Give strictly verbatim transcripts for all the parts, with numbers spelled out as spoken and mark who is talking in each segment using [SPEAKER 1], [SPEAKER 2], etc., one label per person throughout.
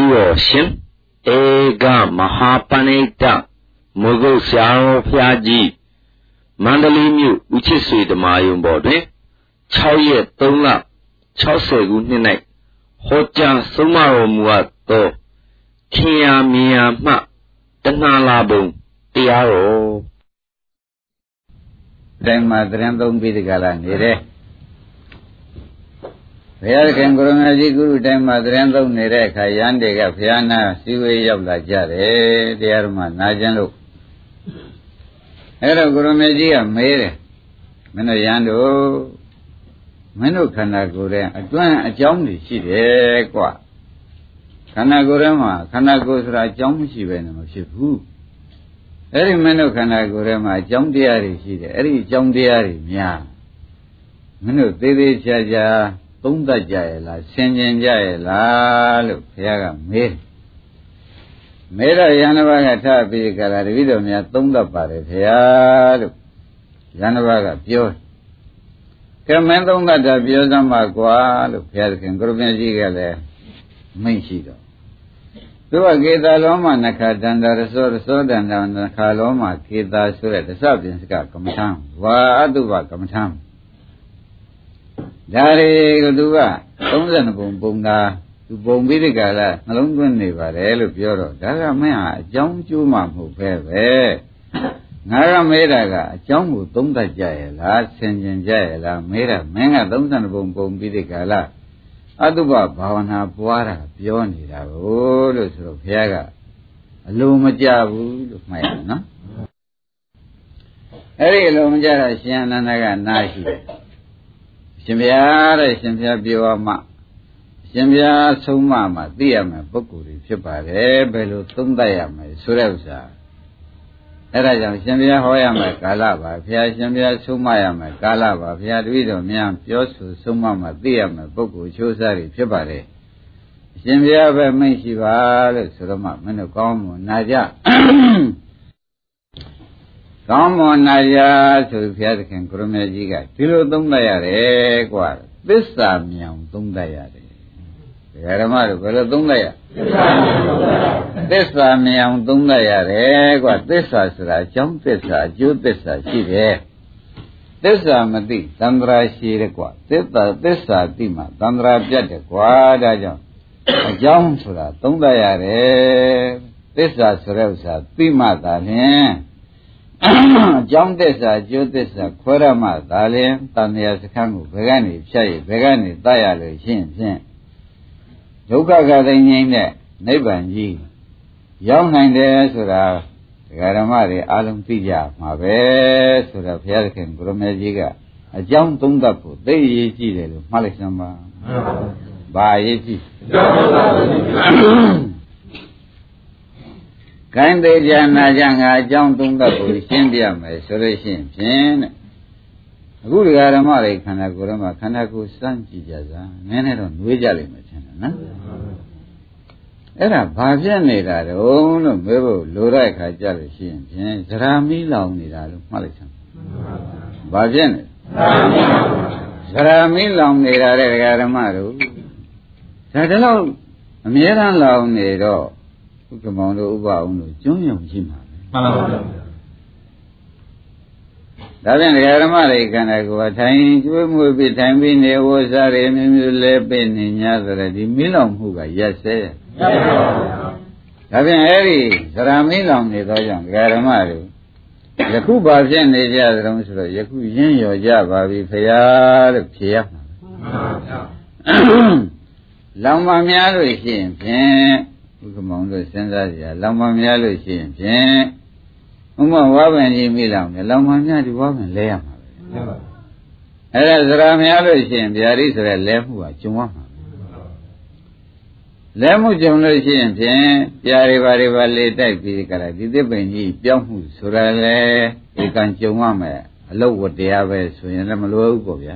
[SPEAKER 1] တော်ရှင်ဧကမဟာပဏိတမုဂုတ်ဆရာတော်ဘုရားကြီးမန္တလေးမြို့ဦးချစ်ဆွေဓမ္မာယုံပေါ်တွင်၆ရက်၃လ၆၀ခုနှစ်၌ဟောကြားဆုံးမတော်မူအပ်သောခင်ယာမြင်ယာမှတဏှာလာပုံတရားတော်
[SPEAKER 2] တိုင်းမှာသရင်သုံးပြီးဒီကလာနေတယ်ဘုရားခင်ကိုရမကြီးကုရုတိုင်းမှာသရင်သုံးနေတဲ့အခါရန်တွေကဘုရားနာစီဝေးရောက်လာကြတယ်တရားတော်မှာနာကျင်လို့အဲ့တော့ကိုရမကြီးကမေးတယ်မင်းတို့ရန်တို့မင်းတို့ခန္ဓာကိုယ်ရဲ့အတွင်းအကြောင်းတွေရှိတယ်ကွာခန္ဓာကိုယ်ထဲမှာခန္ဓာကိုယ်ဆိုတာအကြောင်းမရှိပဲနဲ့မဖြစ်ဘူးအဲ့ဒီမင်းတို့ခန္ဓာကိုယ်ထဲမှာအကြောင်းတရားတွေရှိတယ်အဲ့ဒီအကြောင်းတရားတွေများမင်းတို့သေးသေးချာချာသုံးသပ်ကြရဲ့လားဆင်ခြင်ကြရဲ့လားလို့ဘုရားကမေးမေးတော့ယန္တဘကထပြီးကြတာတပည့်တော်များသုံးသပ်ပါတယ်ဘုရားလို့ယန္တဘကပြောကဲမင်းသုံးသပ်တာပြောစမ်းပါကွာလို့ဘုရားခင်ကိုရမကြီးကလည်းမိန့်ရှိတော့သူကကေတာလောမနခတန္တရသောရသောတန္တနခလောမကေတာဆိုတဲ့သစ္စာပြင်စကကမ္မထံဝါအတုပကမ္မထံဒါတွေကသူကသုံး၂ပုံပုံတာသူပုံပြီးဒီကလာနှလုံးသွင်းနေပါတယ်လို့ပြောတော့ဒါကမင်းဟာအကြောင်းကျိုးမှမဟုတ်ပဲပဲငါကမေးတာကအကြောင်းကိုသုံးသပ်ကြရဲ့လားဆင်ခြင်ကြရဲ့လားမေးတာမင်းကသုံး၂ပုံပုံပြီးဒီကလာအတုပဘာဝနာပွားတာပြောနေတာကိုလို့ဆိုတော့ဘုရားကအလိုမကြဘူးလို့မှတ်ရနော်အဲ့ဒီအလိုမကြတာရှင်အနန္ဒကနားရှိတယ်ရှင်ဘုရားတဲ့ရှင်ဘုရားပြောမှရှင်ဘုရားဆုံးမမှသိရမယ်ပုဂ္ဂိုလ်တွေဖြစ်ပါတယ်ဘယ်လိုသုံးသပ်ရမလဲဆိုတဲ့ဥစ္စာအဲ့ဒါကြောင့်ရှင်ဘုရားဟောရမယ်ကာလပါဘုရားရှင်ဘုရားဆုံးမရမယ်ကာလပါဘုရားတပည့်တော်များပြောဆိုဆုံးမမှသိရမယ်ပုဂ္ဂိုလ်ချိုးစားတွေဖြစ်ပါတယ်ရှင်ဘုရားပဲမိတ်ရှိပါလို့ဆိုတော့မှမင်းတို့ကောင်းမွန်နာကြကောင်းမွန်နာကြဆိုဘုရားသခင်ကိုရမေကြီးကဒီလိုသုံးသပ်ရတယ်ကွာသစ္စာမြောင်သုံးသပ်ရတယ်ဓမ္မတို့ဘယ်လိုသုံးသပ်ရသစ္စာမြောင်သုံးသပ်ရတယ်ကွာသစ္စာဆိုတာအကြောင်းသစ္စာအကျိုးသစ္စာရှိတယ်သစ္စာမသိသံဃာရှိတယ်ကွာသစ္စာသစ္စာသိမှသံဃာပြတ်တယ်ကွာဒါကြောင့်အကြောင်းဆိုတာသုံးသပ်ရတယ်သစ္စာဆိုတဲ့ဥစ္စာသိမှသာလျှင်အကြောင်းသစ္စာအကျိုးသစ္စာခွဲရမှသာလျှင်တန်မြာစခန်းကိုဘယ်ကနေဖြတ်ရဘယ်ကနေတတ်ရလို့ရှင်းဖြင့်ဒုက္ခကသိငြိမ်းတဲ့နိဗ္ဗာန်ကြီးရောက်နိုင်တယ်ဆိုတာဒကာဓမ္မတွေအားလုံးသိကြမှာပဲဆိုတော့ဘုရားသခင်ကိုရမေကြီးကအကြောင်းသုံးသပ်ဖို့သိအရေးကြီးတယ်လို့မှတ်လိုက်စမ်းပါဘာအရေးကြီးအကြောင်းသုံးသပ်ဖို့ခိုင်းသေးကြနာကြငါအကြောင်းသုံးသပ်ဖို့ရှင်းပြမယ်ဆိုလို့ရှိရင်ဖြင့်တဲ့အခုဒကာဓမ္မတွေခန္ဓာကိုယ်ထဲမှာခန္ဓာကိုယ်စမ်းကြည့်ကြစားနည်းနည်းတော့နှွေးကြလိမ့်မယ်ထင်တယ်နော်အဲ့ဒါဘာဖြစ်နေတာတုံးလို့မေးဖို့လိုတဲ့အခါကြလို့ရှိရင်ဖြင့်ဇရာမီးလောင်နေတာလို့မှတ်လိုက်စမ်းဘာဖြစ်နေဇရာမီးလောင်နေတာတဲ့ဒကာဓမ္မတို့ဒါတလို့အမြဲတမ်းလောင်နေတော့ဥက္ကမောင်တို့ဥပအောင်တို့ကျွမ်းယုံရှိမှာပဲမှန်ပါပါဒါဖြင့်ဒကာဓမ္မတွေခန္ဓာကိုယ်ထိုင်ကျွေးမွေးပြီးထိုင်ပြီးနေဝစားရမျိုးမျိုးလဲပိနေ냐ဆိုတဲ့ဒီမီးလောင်မှုကရက်စဲမှန်ပါပါဒါဖြင့်အဲ့ဒီသရမီးလောင်နေသောကြောင့်ဒကာဓမ္မတွေယခုဘာဖြစ်နေကြသလဲဆိုတော့ယခုရင်းရော်ကြပါပြီဖရာလို့ဖြေရမှာမှန်ပါဗျာလောင်မများလို့ရှိရင်ဖြင့်ဥက္ကမောင်တို့စဉ်းစားကြရလောင်မများလို့ရှိရင်ဖြင့်ဥမဝါပင်ကြီးမိလောင်တယ်လောင်မများဒီဝါပင်လဲရမှာပဲအဲ့ဒါသရများလို့ရှိရင်ဗျာဒိဆိုတဲ့လဲမှုကကျုံရမှာလဲမှုကျုံလို့ရှိရင်ဖြင့်ပြာတွေပါတွေပါလေတိုက်ပြီးကြတာဒီသစ်ပင်ကြီးပြောင်းမှုဆိုတာလေဒီကံကျုံရမယ်အလုတ်ဝတရားပဲဆိုရင်လည်းမလွယ်ဘူးပေါ့ဗျာ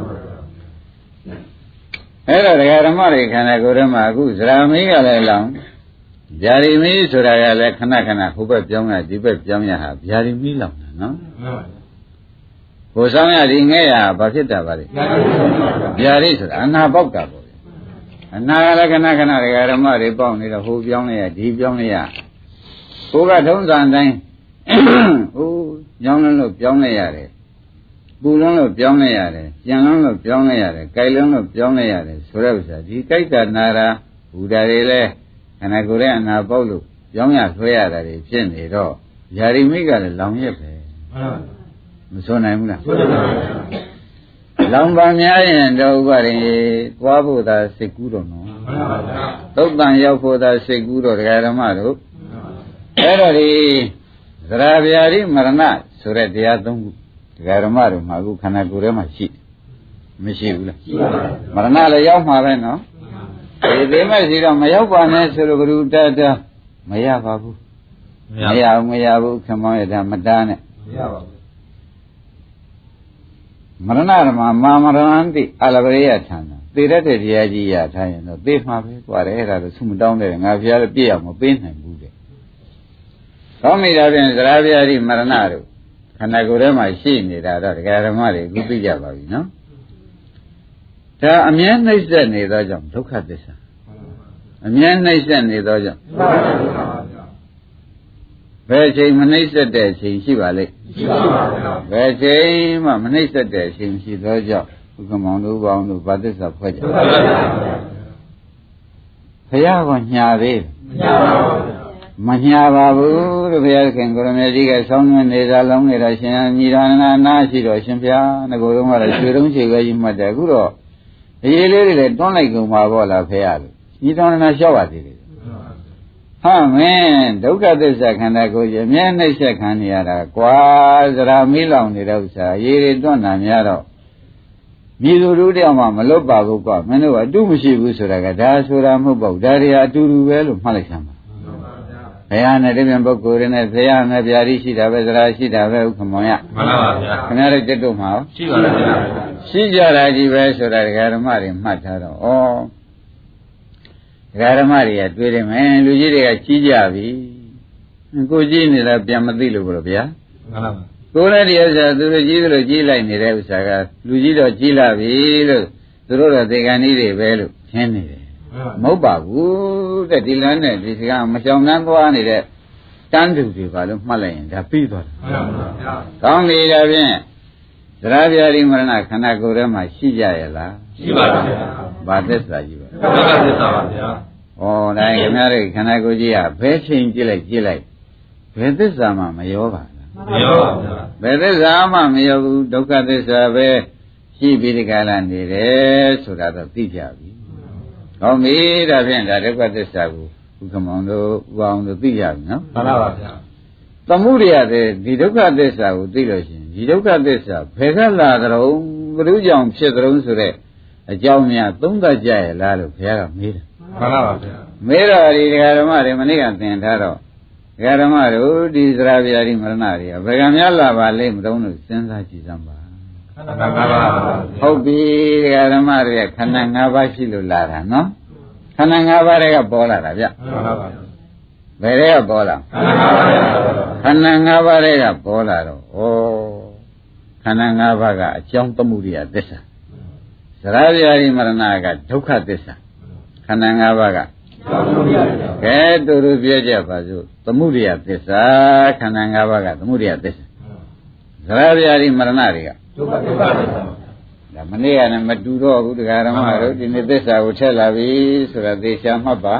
[SPEAKER 2] အဲ့တော့ဒကာဓမ္မတွေခန္ဓာကိုယ်ထဲမှာအခုဇရာမီးကလည်းလောင်ဗျာဒီမီးဆိုတာကလည်းခဏခဏဟိုဘက်ပြောင်းရဒီဘက်ပြောင်းရဟာဗျာဒီမီးလောင်တာနော်ဟိုဆောင်ရဒီငဲ့ရဘာဖြစ်တာပါလဲဗျာဒီဆိုတာအနာပေါက်တာပေါ့အနာကလည်းခဏခဏတရားဓမ္မတွေပေါက်နေတော့ဟိုပြောင်းလိုက်ရဒီပြောင်းလိုက်ရကိုကထုံးစံတိုင်းဟိုပြောင်းလို့ပြောင်းလိုက်ရတယ်ပူလုံးလို့ပြောင်းလိုက်ရတယ်ကြံလုံးလို့ပြောင်းလိုက်ရတယ်ကြိုက်လုံးလို့ပြောင်းလိုက်ရတယ်ဆိုတဲ့ဥစ္စာဒီကြိုက်တာနာတာဘူတာတွေလည်းခန္ဓာကိုယ်ရဲ့အနာပေါက်လို့ပြောင်းရဆွဲရတာတွေဖြစ်နေတော့ယာရိမိကလည်းလောင်ရက်ပဲမဆိုနိုင်ဘူးလားလောင်ပါများရင်တော့ဥပဒေသွားဖို့သာစိတ်ကူးတော့နော်သုတ်တန်ရောက်ဖို့သာစိတ်ကူးတော့တရားဓမ္မတို့အဲ့တော့ဒီသရဗျာတိမရဏဆိုတဲ့တရားသုံးခုတရားဓမ္မတို့မှာအခုခန္ဓာကိုယ်ထဲမှာရှိမရှိဘူးလားရှိပါဘူးမရဏလည်းရောက်မှာပဲနော်ဒီသိမဲ့စီတော့မရောက်ပါနဲ့ဆိုလို့ဘုရုတတမရပါဘူးမရဘူးမရဘူးခမောင်းရတာမတားနဲ့မရပါဘူးမရဏဓမ္မမာမရဏံတိအလဘရိယဌာနသေရတဲ့တရားကြီးရထားရင်တော့သေမှာပဲကွာတယ်အဲ့ဒါတော့ဆုမတောင်းတယ်ငါဖျားလည်းပြည့်အောင်မပေးနိုင်ဘူးတဲ့ကောင်းပြီဒါဖြင့်သရဗျာတိမရဏတို့ခန္ဓာကိုယ်ထဲမှာရှိနေတာတော့တရားဓမ္မတွေအခုသိကြပါပြီနော်ဒါအမြဲနှိမ့်ဆက်နေသောကြောင့်ဒုက္ခသစ္စာအမြဲနှိမ့်ဆက်နေသောကြောင့်ဘယ်ချိန်မနှိမ့်ဆက်တဲ့အချိန်ရှိပါလိမ့်ရှိပါပါဗျာဘယ်ချိန်မှမနှိမ့်ဆက်တဲ့အချိန်ရှိသောကြောင့်ဥက္ကမောင်တို့ပေါင်းတို့ဗာသစ္စာဖွဲ့ကြပါဗျာဘုရားကညာသေးမညာပါဘူးလို့ဘုရားခင်ကိုရမေကြီးကဆောင်းနေနေတာလုံးနေတာရှင်ညီရဏနာရှိတော့ရှင်ဘုရားငကိုယ်တော့ကတော့ရွှေတုံးချေပဲကြီးမှတ်တယ်အခုတော့အရေးလေးတွေလည်းတွန်းလိုက်ကုန်ပါဘောလားဖေရလို့ညီတော်နာလျှောက်ပါသေးတယ်ဟာမင်းဒုက္ခသစ္စာခန္ဓာကိုယ်ကြီးအမြဲနှိမ့်ဆက်ခံနေရတာကွာသရာမီးလောင်နေတဲ့ဥစ္စာရေတွေတွန်းတာများတော့မြည်သူတို့တယောက်မှမလွတ်ပါဘူးကွာမင်းတို့အတုမရှိဘူးဆိုတာကဒါဆိုတာမဟုတ်ပါဘူးဒါတွေအတူတူပဲလို့မှတ်လိုက်စမ်းပါဘုရားနဲ့တပြင်းပုဂ္ဂိုလ်တွေနဲ့ဘုရားနဲ့ဗျာတိရှိတာပဲသရာရှိတာပဲဥက္ကမောင်ရမှန်ပါပါဗျာခင်ဗျားတို့တက်တော့မှာရှိပါလားဗျာရှိကြတာကြီးပဲဆိုတာဒကာဓမ္မတွေမှတ်ထားတော့ဩဒကာဓမ္မတွေကတွေးတယ်မယ်လူကြီးတွေကကြီးကြပြီကိုကြီးနေလားပြန်မသိလို့ဘုရားဗျာမှန်ပါပါကိုလည်းဒီဥစ္စာသူတို့ကြီးလို့ကြီးလိုက်နေတဲ့ဥစ္စာကလူကြီးတော့ကြီးလာပြီလို့သူတို့တော့သေကံကြီးတွေပဲလို့ရှင်းနေတယ်မဟုတ်ပါဘူးတဲ့ဒီလမ်းနဲ့ဒီစကားမကြောင်နှမ်းသွားနေတဲ့တန်းသူတွေပါလို့မှတ်လိုက်ရင်ဒါပြီးသွားတယ်မှန်ပါဗျာကောင်းပြီဒါဖြင့်သရဗျာတိမရဏခန္ဓာကိုယ်ထဲမှာရှိကြရဲ့လားရှိပါပါဗျာဘာသစ္စာကြီးပါဘာသစ္စာပါဗျာဩဒါခင်ဗျားတို့ခန္ဓာကိုယ်ကြီးကဘယ်ချိန်ကြည့်လိုက်ကြည့်လိုက်ဘယ်သစ္စာမှမရောပါလားမရောပါဗျာဘယ်သစ္စာမှမရောဘူးဒုက္ခသစ္စာပဲရှိပြီးဒီကလာနေတယ်ဆိုတာတော့သိကြပြီဟောမေးဒါဖြင့်ဒါဒုက္ခသစ္စာကိုဥက္ကမောင်တို့ဥအောင်တို့သိကြပြီနော်မှန်ပါပါဗျာသမုဒိယတဲ့ဒီဒုက္ခသစ္စာကိုသိလို့ရှိရင်ဒီဒုက္ခသစ္စာဘယ်ကလာကြုံဘုရုကြောင့်ဖြစ်ကြုံဆိုတဲ့အကြောင်းများသုံးသပ်ကြရဲ့လားလို့ဘုရားကမေးတယ်မှန်ပါပါဗျာမေးတော့ဒီဒကာဓမ္မတွေမနေ့ကသင်ထားတော့ဒကာဓမ္မတို့ဒီသရဗျာတိမရဏတွေကဘယ်ကများလာပါလိမ့်မတုံးလို့စဉ်းစားကြည့်စမ်းပါခန္ဓာ၅ပါးဟုတ်ပြီဒကာဓမ္မတွေခန္ဓာ၅ပါးရှိလို့လာတာနော်ခန္ဓာ၅ပါးတွေကပေါ်လာတာဗျမှန်ပါပါဘယ်တွေကပေါ်လာခန္ဓာ၅ပါးတွေကပေါ်လာတော့ဩခန္ဓာ၅ပါးကအကြောင်းသမှုရိယသစ္စာသရဗျာတိမရဏကဒုက္ခသစ္စာခန္ဓာ၅ပါးကကဲတူတူပြောကြပါစို့သမှုရိယသစ္စာခန္ဓာ၅ပါးကသမှုရိယသစ္စာသရဗျာတိမရဏတွေကဒုက္ခသစ္စာဒါမနေ့ကလည်းမတူတော့ဘူးတရားဓမ္မတို့ဒီနေ့သစ္စာကိုထက်လာပြီဆိုတာသေချာမှတ်ပါ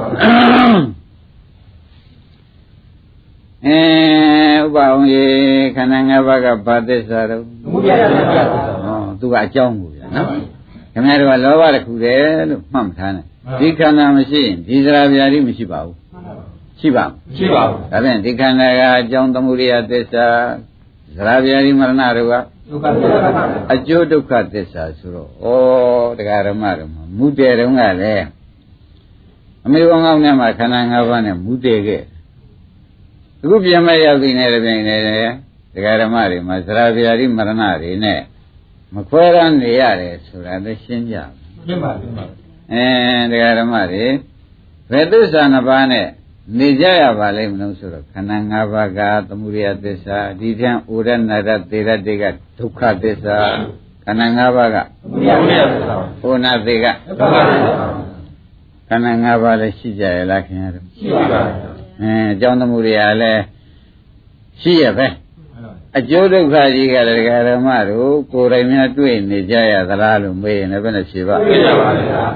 [SPEAKER 2] အဲဥပအောင်ရေခန္ဓာ၅ပါးကဘာသစ္စာတော့သမုဒယသစ္စာဟောသူကအကြောင်းကိုဗျာနော်ခင်ဗျားတို့ကလောဘတစ်ခုတည်းလို့မှတ်မထားနဲ့ဒီခန္ဓာမရှိရင်ဒီသရဗျာတိမရှိပါဘူးရှိပါမရှိပါဘူးဒါဖြင့်ဒီခန္ဓာကအကြောင်းသမုဒယသစ္စာသရဗျာတိမရဏတို့ကအကျိုးဒုက္ခသစ္စာဆိုတော့ဩတရားဓမ္မတို့မှာမူတည်တုန်းကလည်းအမေဘောင်းကောင်းနဲ့မှာခန္ဓာ၅ပါးနဲ့မူတည်ခဲ့အခုပြန်မဲ့ရောက်ပြီးနေတဲ့ပြင်နေတယ်တရားဓမ္မတွေမှာသရဗျာတိမရဏတွေနဲ့မခွဲရမ်းနေရတယ်ဆိုတာသိရှင်းကြပါရှင်းပါရှင်းပါအဲတရားဓမ္မတွေဘယ်သစ္စာနှစ်ပါးနဲ့နေကြရပါလိမ့်မလို့ဆိုတော့ခန္ဓာ၅ပါးကသမုဒယသစ္စာဒီထံဩရဏရသေရတေကဒုက္ခသစ္စာခန္ဓာ၅ပါးကသမုဒယသစ္စာဩနာသေကဒုက္ခသစ္စာန္ဓာ၅ပါးလည်းရှိကြရဲ့လားခင်ဗျားတို့ရှိပါပါအင်းအကြောင်းသမှုတွေကလည်းရှိရပဲအကျိုးဒုက္ခကြီးကလည်းဒကာဓမ္မတို့ကိုယ်တိုင်များတွေ့နေကြရသလားလို့မေးရင်လည်းဘယ်နဲ့ဖြေပါတွေ့ရပါဗျာ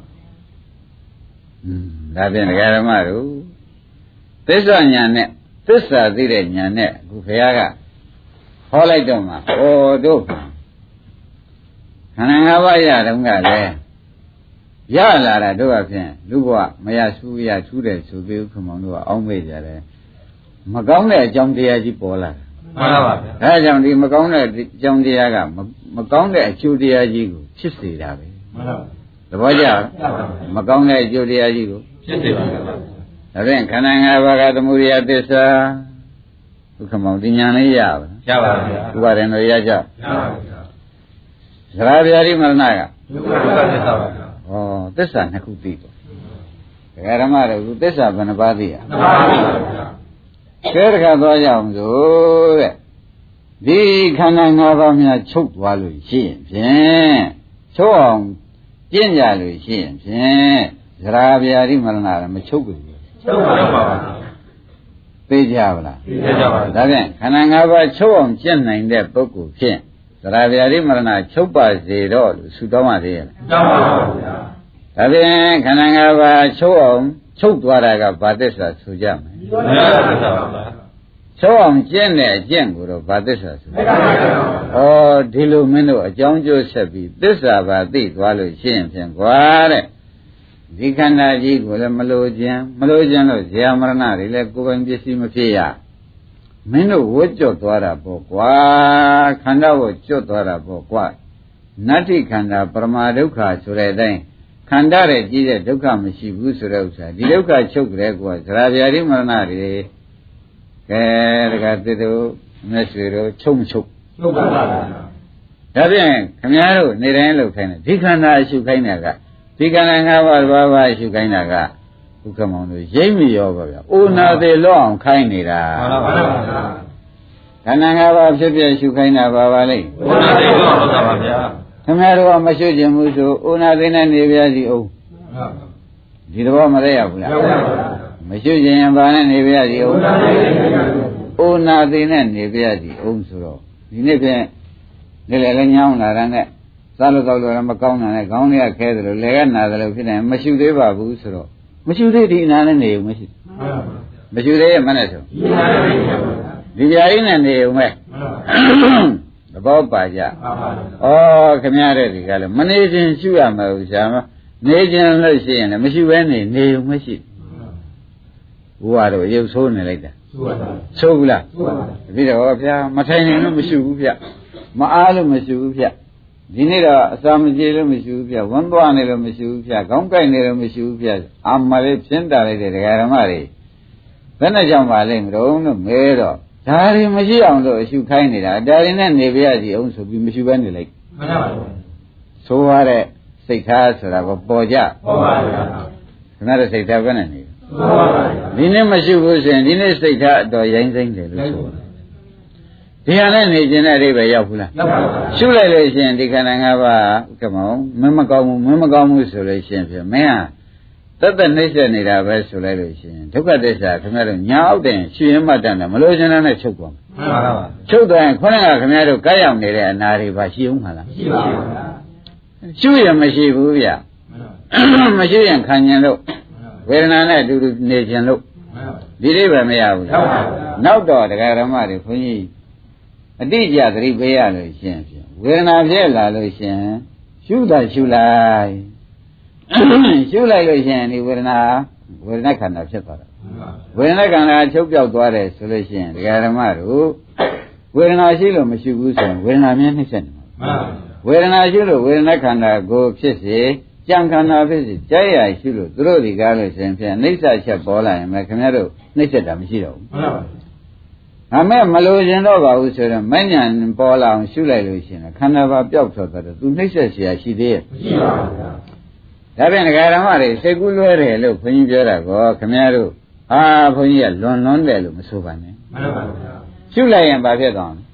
[SPEAKER 2] อืมဒါဖြင့်ဒကာဓမ္မတို့သစ္စာဉာဏ်နဲ့သစ္စာသိတဲ့ဉာဏ်နဲ့အခုဘုရားကဟောလိုက်တော့မှဩတို့ခန္ဓာ၅ပါးရတုန်းကလည်းရလာတာတို့အဖြစ်လူဘဝမရဆူရထူးတယ်ဆိုပြီးခမောင်တို့ကအောင်းမေ့ကြတယ်မကောင်းတဲ့အကြောင်းတရားကြီးပေါ်လာတယ်မှန်ပါပါဗျာဒါကြောင့်ဒီမကောင်းတဲ့အကြောင်းတရားကမကောင်းတဲ့အကျိုးတရားကြီးကိုဖြစ်စေတာပဲမှန်ပါပါသဘောကျလားမကောင်းတဲ့အကျိုးတရားကြီးကိုဖြစ်စေပါဗျာဒါဖြင့်ခန္ဓာ၅ပါးကသမုဒယသစ္စာဒုက္ခမောင်ဉာဏ်လေးရပါရပါဗျာဥပါဒံတို့ရကြရပါဗျာသရဗျာတိမရဏကဒုက္ခသစ္စာပါဗျာဩသစ္စာနှစ်ခုသိတော့ဒကာဓမ္မတို့သစ္စာဘယ်နှပါးသိရနှစ်ပါးပါဗျာကဲတခါသွားကြအောင်ဆိုတဲ့ဒီခန္ဓာ၅ပါးများချုပ်သွားလို့ရှိရင်ဖြင့်ချုပ်အောင်ကျင့်ကြလို့ရှိရင်ဖြင့်သရဗျာတိမရဏလည်းမချုပ်ဘူးချုပ်ပါပါသိကြပါလားသိကြပါပါဒါဖြင့်ခန္ဓာ၅ပါးချုပ်အောင်ကျင့်နိုင်တဲ့ပုဂ္ဂိုလ်ဖြင့်သရဗျာတိမရဏချုပ်ပါစေတော့လို့ဆုတောင်းပါသေးရဲ့တောင်းပါပါဗျာဒါဖြင့်ခန္ဓာ၅ပါးချုပ်အောင်ချုပ်သွားတာကဘာသစ္စာဆိုကြမယ်သစ္စာပါဗျာချုပ်အောင်ကျင့်တဲ့အကျင့်ကိုတော့ဘာသစ္စာဆိုလဲဩဒီလိုမင်းတို့အကြောင်းကျိုးဆက်ပြီးသစ္စာပါသိသွားလို့ရှိရင်ဖြင့်ကွာတဲ့ဒီခန္ဓာကြီးကိုလည်းမလိုခြင်းမလိုခြင်းလို့ဇေယမရဏတွေလည်းကိုယ်ပိုင်ပစ္စည်းမဖြစ်ရမင်းတို့ဝတ်ကြော့သွားတာပေါ့ကွာခန္ဓာကိုကြော့သွားတာပေါ့ကွာနတ္တိခန္ဓာပရမဒုက္ခဆိုတဲ့အတိုင်းခန္ဓာရဲ့ကြီးတဲ့ဒုက္ခမရှိဘူးဆိုတဲ့ဥစ္စာဒီဒုက္ခချုပ်ကြတဲ့ကွာဇရာဗျာတိမရဏတွေကဲတကသစ်တို့မျက်ရွှေတို့ချုပ်မချုပ်ချုပ်ပါပါဒါဖြင့်ခမည်းတော်နေတိုင်းလောက်ခိုင်းတယ်ဒီခန္ဓာအရှုခိုင်းတာကဒီခန္ဓာ၅ပါးဘာဘာအရှုခိုင်းတာကဥက္ကမောင်တို့ရိပ်မရောပါဗျာအိုနာသေးလောအောင်ခိုင်းနေတာမှန်ပါပါခန္ဓာ၅ပါးဖြစ်ဖြစ်ရှုခိုင်းတာဘာပါလိမ့်အိုနာသေးလောဟုတ်တာပါဗျာခမည်းတော်ကမရှုခြင်းဘူးဆိုအိုနာသေးနဲ့နေပြစီအောင်ဒီတော့မရရဘူးလားမရှုခြင်းရင်ဘာနဲ့နေပြစီအောင်အိုနာသေးနဲ့နေပြစီအောင်ဆိုတော့ဒီနေ့ဖြင့်လေလေလည်းညောင်းလာတာနဲ့စားလို့တော့လည်းမကောင်းတာနဲ့ခေါင်းတွေကခဲတယ်လို့လေကနာတယ်လို့ဖြစ်တယ်မရှုသေးပါဘူးဆိုတော့မရှုသေးဒီနာနဲ့နေဦးမရှိမရှုသေးရဲ့မနဲ့ဆိုဒီကြာရင်းနဲ့နေဦးမဲ့သဘောပါကြဩခင်ဗျားတဲ့ဒီကလည်းမနေခြင်းရှုရမှာဥစ္စာမနေခြင်းလို့ရှိရင်လည်းမရှုဘဲနေနေဦးမရှိဘုရားတို့ရုပ်ဆိုးနေလိုက်တာဆိုးဘူးလားတပည့်တော်ဗျာမထိုင်နိုင်လို့မရှုဘူးဗျမအားလို့မရှုဘူးဗျဒီနေ့တော့အစာမကြေလို့မရှိဘူးဗျဝမ်းသွားနေလို့မရှိဘူးဗျခေါင်းကိုက်နေလို့မရှိဘူးဗျအာမလေးဖြင်းတာလိုက်တဲ့ဒကာဓမ္မတွေဘယ်နဲ့ကြောင့်ပါလဲမတော်လို့မဲတော့ဒါတွေမရှိအောင်လို့အရှုခိုင်းနေတာဒါတွေနဲ့နေပြရစီအောင်ဆိုပြီးမရှိဘဲနေလိုက်မှန်ပါပါဆိုရတဲ့စိတ်ထားဆိုတာကပေါ်ကြပေါ်ပါဗျာခင်ဗျားတို့စိတ်ထားဘယ်နဲ့နေပေါ်ပါဗျာဒီနေ့မရှိဘူးဆိုရင်ဒီနေ့စိတ်ထားအတော်ရိုင်းစိမ့်တယ်လို့ဆိုဒီဟာနဲ့နေခြင်းတဲ့အဓိပ္ပာယ်ရောက်ဘူးလားရောက်ပါဘူးရှုလိုက်လို့ရှိရင်ဒီခန္ဓာ၅ပါးကမောင်မင်းမကောင်းဘူးမင်းမကောင်းဘူးဆိုလို့ရှိရင်ဖြင့်မင်းဟာတသက်နှိမ့်ဆက်နေတာပဲဆိုလိုက်လို့ရှိရင်ဒုက္ခသစ္စာခင်ဗျားတို့ညာအောက်တဲ့ရှုရင်မှတ်တယ်မလို့ခြင်းနဲ့ချုပ်သွားမှာမှန်ပါပါချုပ်သွားရင်ခေါင်းကခင်ဗျားတို့ကားရောက်နေတဲ့အနာတွေပါရှိအောင်မလားရှိပါဘူးရှုရင်မရှိဘူးဗျမရှိရင်ခံကျင်လို့ဝေဒနာနဲ့အတူတူနေခြင်းလို့ဒီအိဗယ်မရဘူးလားနောက်တော့တရားဓမ္မတွေခွန်ကြီးအတိအကျသတိပေးရလို့ရှင်ဖြင့်ဝေဒနာဖြစ်လာလို့ရှင်ရှုတာရှုလိုက်ရှုလိုက်လို့ရှင်ဒီဝေဒနာဝေဒနာခန္ဓာဖြစ်သွားတာဝေဒနာခန္ဓာချုပ်ပြောက်သွားတယ်ဆိုလို့ရှင်တရားဓမ္မတို့ဝေဒနာရှိလို့မရှိဘူးဆိုရင်ဝေဒနာမြဲနှိမ့်ဆက်နေမှာဝေဒနာရှိလို့ဝေဒနာခန္ဓာကိုဖြစ်စေကြံခန္ဓာဖြစ်စေကြဲရရှိလို့သူတို့ဒီကားလို့ရှင်ဖြင့်နှိမ့်ဆက်ချက်ပေါ်လာရင်မခင်ဗျားတို့နှိမ့်ဆက်တာမရှိတော့ဘူးအမေမလို့ရင်တော့ပါဘူးဆိုတော့မဉဏ်ပေါ်လာအောင်ရှုလိုက်လို့ရှိရင်ခန္ဓာပါပျောက်ထွက်သွားတယ်သူနှိမ့်ဆက်เสียရှိသေးရဲ့မရှိပါဘူးဗျာဒါပြန်ဒကာဓမ္မတွေစိတ်ကူးလွဲတယ်လို့ခွန်ကြီးပြောတာကောခင်ဗျားတို့ဟာခွန်ကြီးကလွန်လွန်းတယ်လို့မဆိုပါနဲ့မှန်ပါပါဗျာရှုလိုက်ရင်ဘာဖြစ်သွားလဲ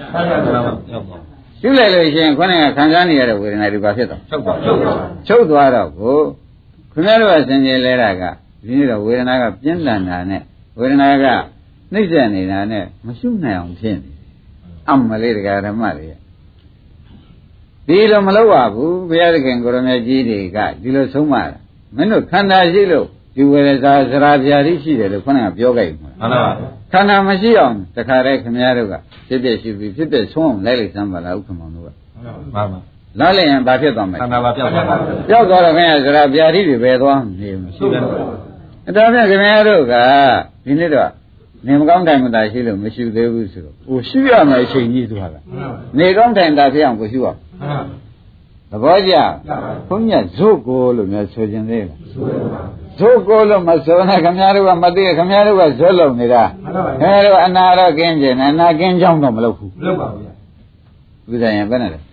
[SPEAKER 2] ရှုလိုက်လို့ရှိရင်ခေါင်းကခံစားနေရတဲ့ဝေဒနာတွေဘာဖြစ်သွားချုပ်သွားချုပ်သွားတော့ကိုခင်ဗျားတို့ကစင်ကြယ်လဲတာကဒီနေ့တော့ဝေဒနာကပြင်းထန်တာနဲ့ဝေဒနာကနှိမ့်ဆက်နေတာနဲ့မရှုနိုင်အောင်ဖြစ်နေအမလေးတရားဓမ္မတွေဒီလိုမလုပ်ပါဘူးဘုရားသခင်ကိုရမေကြီးတွေကဒီလိုဆုံးမတာမင်းတို့ခန္ဓာရှိလို့ဒီဝေဒနာစရာပြာတိရှိတယ်လို့ခေါင်းကပြောခဲ့မှာမှန်ပါပါခန္ဓာမရှိအောင်တခါတည်းခင်ဗျားတို့ကဖြစ်ဖြစ်ရှိပြီးဖြစ်ဖြစ်ဆုံးအောင်လိုက်လိုက်စမ်းပါလားဥက္ကမောင်တို့ကမှန်ပါပါလာလိုက်ရင်ဘာဖြစ်သွားမလဲခန္ဓာပါပြောက်သွားပါပြောက်သွားတော့ခင်ဗျာစရာပြာတိတွေပဲသွားနေမရှိဘူးအဲ့ဒါဖြင့်ခင်ဗျားတို့ကဒီနေ့တော့နေမကောင်းတိုင်မသာရှိလို့မရှိသေးဘူးဆိုတော့ဟိုရှိရမယ်အချိန်ကြီးသွားတာနေကောင်းတိုင်သာဖြစ်အောင်ကိုရှိအောင်သဘောကျဘုန်းကြီးဇုတ်ကိုလို့များဆိုခြင်းသေးလားဇုတ်ကိုလို့မဆိုနဲ့ခင်ဗျားတို့ကမသိခင်ဗျားတို့ကဇွတ်လုံနေတာခင်ဗျားတို့အနာတော့ကင်းကျင်တယ်အနာကင်းကြောင်းတော့မလုပ်ဘူးမလုပ်ပါဘူးဘုရားရင်ဘယ်နဲ့လဲ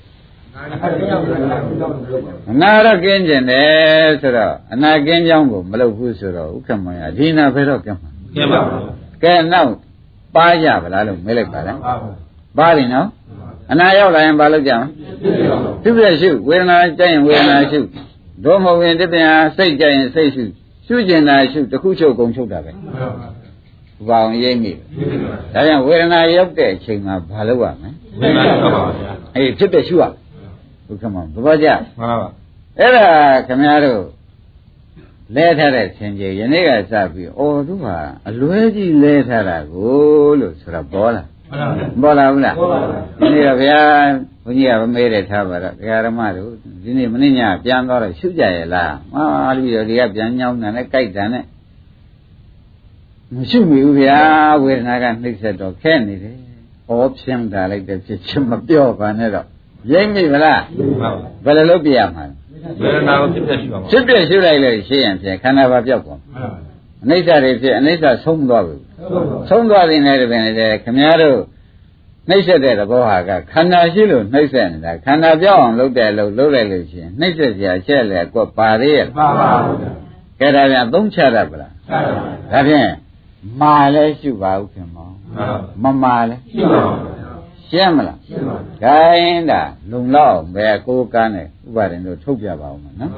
[SPEAKER 2] အနာတော့ကင်းကျင်တယ်ဆိုတော့အနာကင်းကြောင်းကိုမလုပ်ဘူးဆိုတော့ဥက္ကမယဒီနာဘယ်တော့ကင်းမှာကင်းပါဘူးကဲနောက်ပါကြဗလားလို့မေးလိုက်ပါလားပါပြီနော်အနာရောက်လာရင်ဘာလုပ်ကြမလဲသူပြည့်ရှုဝေဒနာကြိုက်ရင်ဝေဒနာရှုဒုမဟုတ်ရင်တပြားစိတ်ကြိုက်ရင်စိတ်ရှုရှုကျင်တာရှုတစ်ခုချုပ်ကုန်ချုပ်တာပဲဘာအောင်ရိပ်မိဒါကြောင့်ဝေဒနာရောက်တဲ့အချိန်မှာဘာလုပ်ရမလဲဝေဒနာရောက်ပါဗျာအေးဖြစ်တဲ့ရှုရဘုခမဘဘောကြမှန်ပါပါအဲ့ဒါခင်ဗျားတို့လဲထားတဲ့ဆင်ကြီးယနေ့ကစပြီးအော်သူဟာအလွဲကြီးလဲထားတာကိုလို့ဆိုတော့ပေါ်လာပေါ်လာဘူးလားဒီနေ့တော့ဗျာဘုန်းကြီးကမမေးတယ်ထားပါတော့ဒကာဓမ္မတို့ဒီနေ့မနေ့ညပြန်တော့ရှုကြရဲ့လားဟာပြီးတော့ဒီကပြန်ညောင်းတာနဲ့ကြိုက်တာနဲ့မရှုမိဘူးဗျာဝေဒနာကနှိမ့်ဆက်တော့ခဲနေတယ်ဩဖြင်းတာလိုက်တဲ့ဖြစ်ချင်းမပြောပါနဲ့တော့ရိပ်မိမလားဘယ်လိုလုပ်ပြရမှာဝေဒနာကိုဖြစ်ဖြစ်ရှုပါမှာဖြစ်ဖြစ်ရှုလိုက်လို့ရှိရင်ဖြင့်ခန္ဓာဘာပြောက်သွားအနိစ္စတွေဖြစ်အနိစ္စဆုံးသွားပြီဆုံးသွားတဲ့နဲ့တပင်လေခင်ဗျားတို့နှိမ့်ဆက်တဲ့သဘောဟာကခန္ဓာရှိလို့နှိမ့်ဆက်နေတာခန္ဓာပြောက်အောင်လုပ်တယ်လို့လုပ်လိုက်လို့ရှိရင်နှိမ့်ဆက်စရာချက်လေကွက်ပါသေးရဲ့ပါပါဘူးကဲဒါပြန်သုံးချတတ်ပါလားဒါဖြင့်မာလဲရှုပါဦးခင်ဗျာမမာလဲရှုပါဦးရှင်းမလားရှင်းပါဘူးခိုင်းတာလုံလောက်ပဲကိုးကန်းနဲ့ဥပါဒင်တို့ထုတ်ပြပါဦးမယ်နော်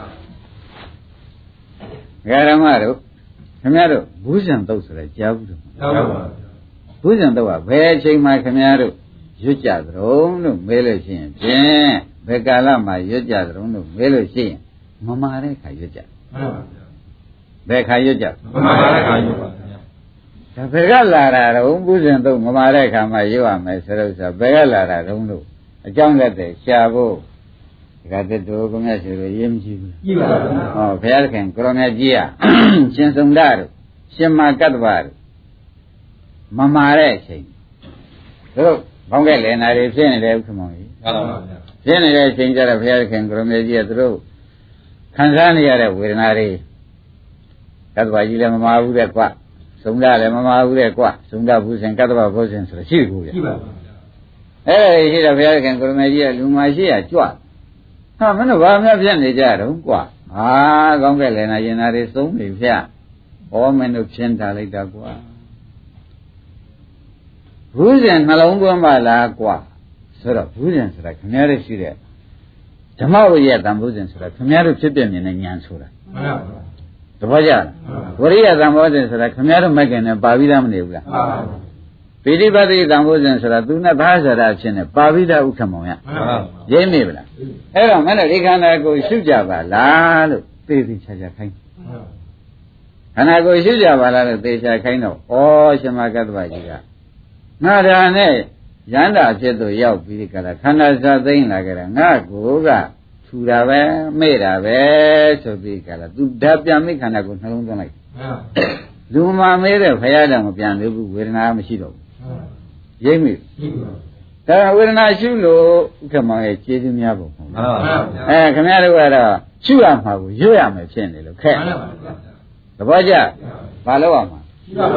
[SPEAKER 2] ဂရမတို့ခင်ဗျားတို့ဘူးဇံတုတ်ဆိုတဲ့ကြားဘူးတို့ဟုတ်ပါဘူးဘူးဇံတုတ်ကဘယ်အချိန်မှခင်ဗျားတို့ရွတ်ကြသရုံလို့မေးလို့ရှိရင်ဖြင့်ဘယ်ကာလမှာရွတ်ကြသရုံလို့မေးလို့ရှိရင်မမာတဲ့ခါရွတ်ကြဟုတ်ပါဘူးဘယ်ခါရွတ်ကြမမာတဲ့ခါရွတ်ပါဒါဘယ်ကလာတာတော့ဘူးဇင်တော့မမာတဲ့ခါမှရွတ်ရမယ်ဆိုတော့ဆိုဘယ်ကလာတာတုံးလို့အကြောင်းလက်တဲ့ရှားဖို့ဒီကတည်းကကိုမြတ်ရှိလို့ရေးမကြည့်ဘူးကြည့်ပါဘူးဟောဘုရားသခင်ကိုရမြတ်ကြီးကရှင်စုံဒတို့ရှင်မကတ္တဗတို့မမာတဲ့အချိန်တို့ဘောင်းကဲလည်နာတွေဖြစ်နေတယ်ဥက္ကမောင်ကြီးဟုတ်ပါဘူးဖြစ်နေတဲ့အချိန်ကျတော့ဘုရားသခင်ကိုရမြတ်ကြီးကသူတို့ခံစားနေရတဲ့ဝေဒနာတွေကတ္တဗကြီးလည်းမမာဘူးတဲ့ကွာစုံဒလည်းမမာဘူးတဲ့ကွာစုံဒဘုဇင်ကတ္တဗဘုဇင်ဆိုတော့ရှိကူပြရှိပါဘူးအဲ့ဒီရှိတော့ဘုရားသခင်ကိုရမြတ်ကြီးကလူမရှိရကြွဟာမင်းတို့ဘာမှဖြစ်နေကြတော့ကွာဟာကောင်းကဲ့လည်းနာရင်နာတွေသုံးနေဖြတ်ဩမင်းတို့ဖြင်းတာလိုက်တာကွာဘူးဇင်နှလုံးသွင်းပါလားကွာဆိုတော့ဘူးဇင်ဆိုတာခင်ဗျားတို့ရှိတဲ့ဓမ္မဝိယတံဘူးဇင်ဆိုတာခင်ဗျားတို့ဖြစ်ပြမြင်တဲ့ဉာဏ်ဆိုတာမှန်ပါဘူးတပည့်ကြဝရိယတံဘူးဇင်ဆိုတာခင်ဗျားတို့မိုက်ခင်နဲ့ပါပြီးသားမနေဘူးလားမှန်ပါဘူးပိဋိပတ်တိတံဘူးဇင်ဆိုတာသူနဲ့ဘာသာရာဖြစ်နေပါပြီးသားဥက္ကမောင်ရမှန်ပါဘူးရိမ့်မိဗလားအဲ့တော့မင်းတို့ဒီခန္ဓာကိုရှုကြပါလားလို့သိသိချာချာခိုင်းခန္ဓာကိုရှုကြပါလားလို့သိချာခိုင်းတော့ဩရှင်မကတ္တဗကြီးကငါဒါနဲ့ရန္တာဖြစ်သူရောက်ပြီးကြလားခန္ဓာစာသိမ့်လာကြတာငါကိုကထူတာပဲမေ့တာပဲဆိုပြီးကြလားသူဓာတ်ပြန်မိခန္ဓာကိုနှလုံးသွင်းလိုက်လူမမေးတဲ့ဖရာတောင်မပြန်သေးဘူးဝေဒနာမရှိတော့ဘူးရိမ့်မိဒါဝေဒနာရှုလို့ဥက္ကမောင်ရဲ့ကျေးဇူးများပုံဟုတ်ပါဘူးအဲခင်ဗျားတို့ကတော့ရှုရမှာကိုရွတ်ရမယ်ဖြစ်နေလို့ခက်သဘောကျဘာလို့ရမှာ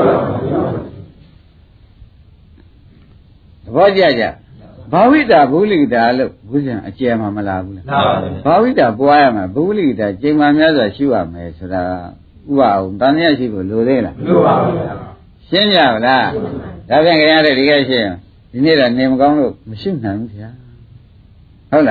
[SPEAKER 2] သဘောကျကြဘာဝိတာဘုလိတာလို့ဘုရားအကျယ်မှာမလားဘူးလားဘာဝိတာပွားရမှာဘုလိတာချိန်မှများစွာရှုရမယ်ဆိုတာဥပအောင်တန်မြတ်ရှိဖို့လိုသေးလားလိုပါဘူးရှင်းကြပါလားဒါပြန်ခင်ဗျားတို့ဒီကရှင်းဒီနေ့တော့နေမကောင်းလို့မရှိနိုင်ဘူးခင်ဗျာဟုတ်လား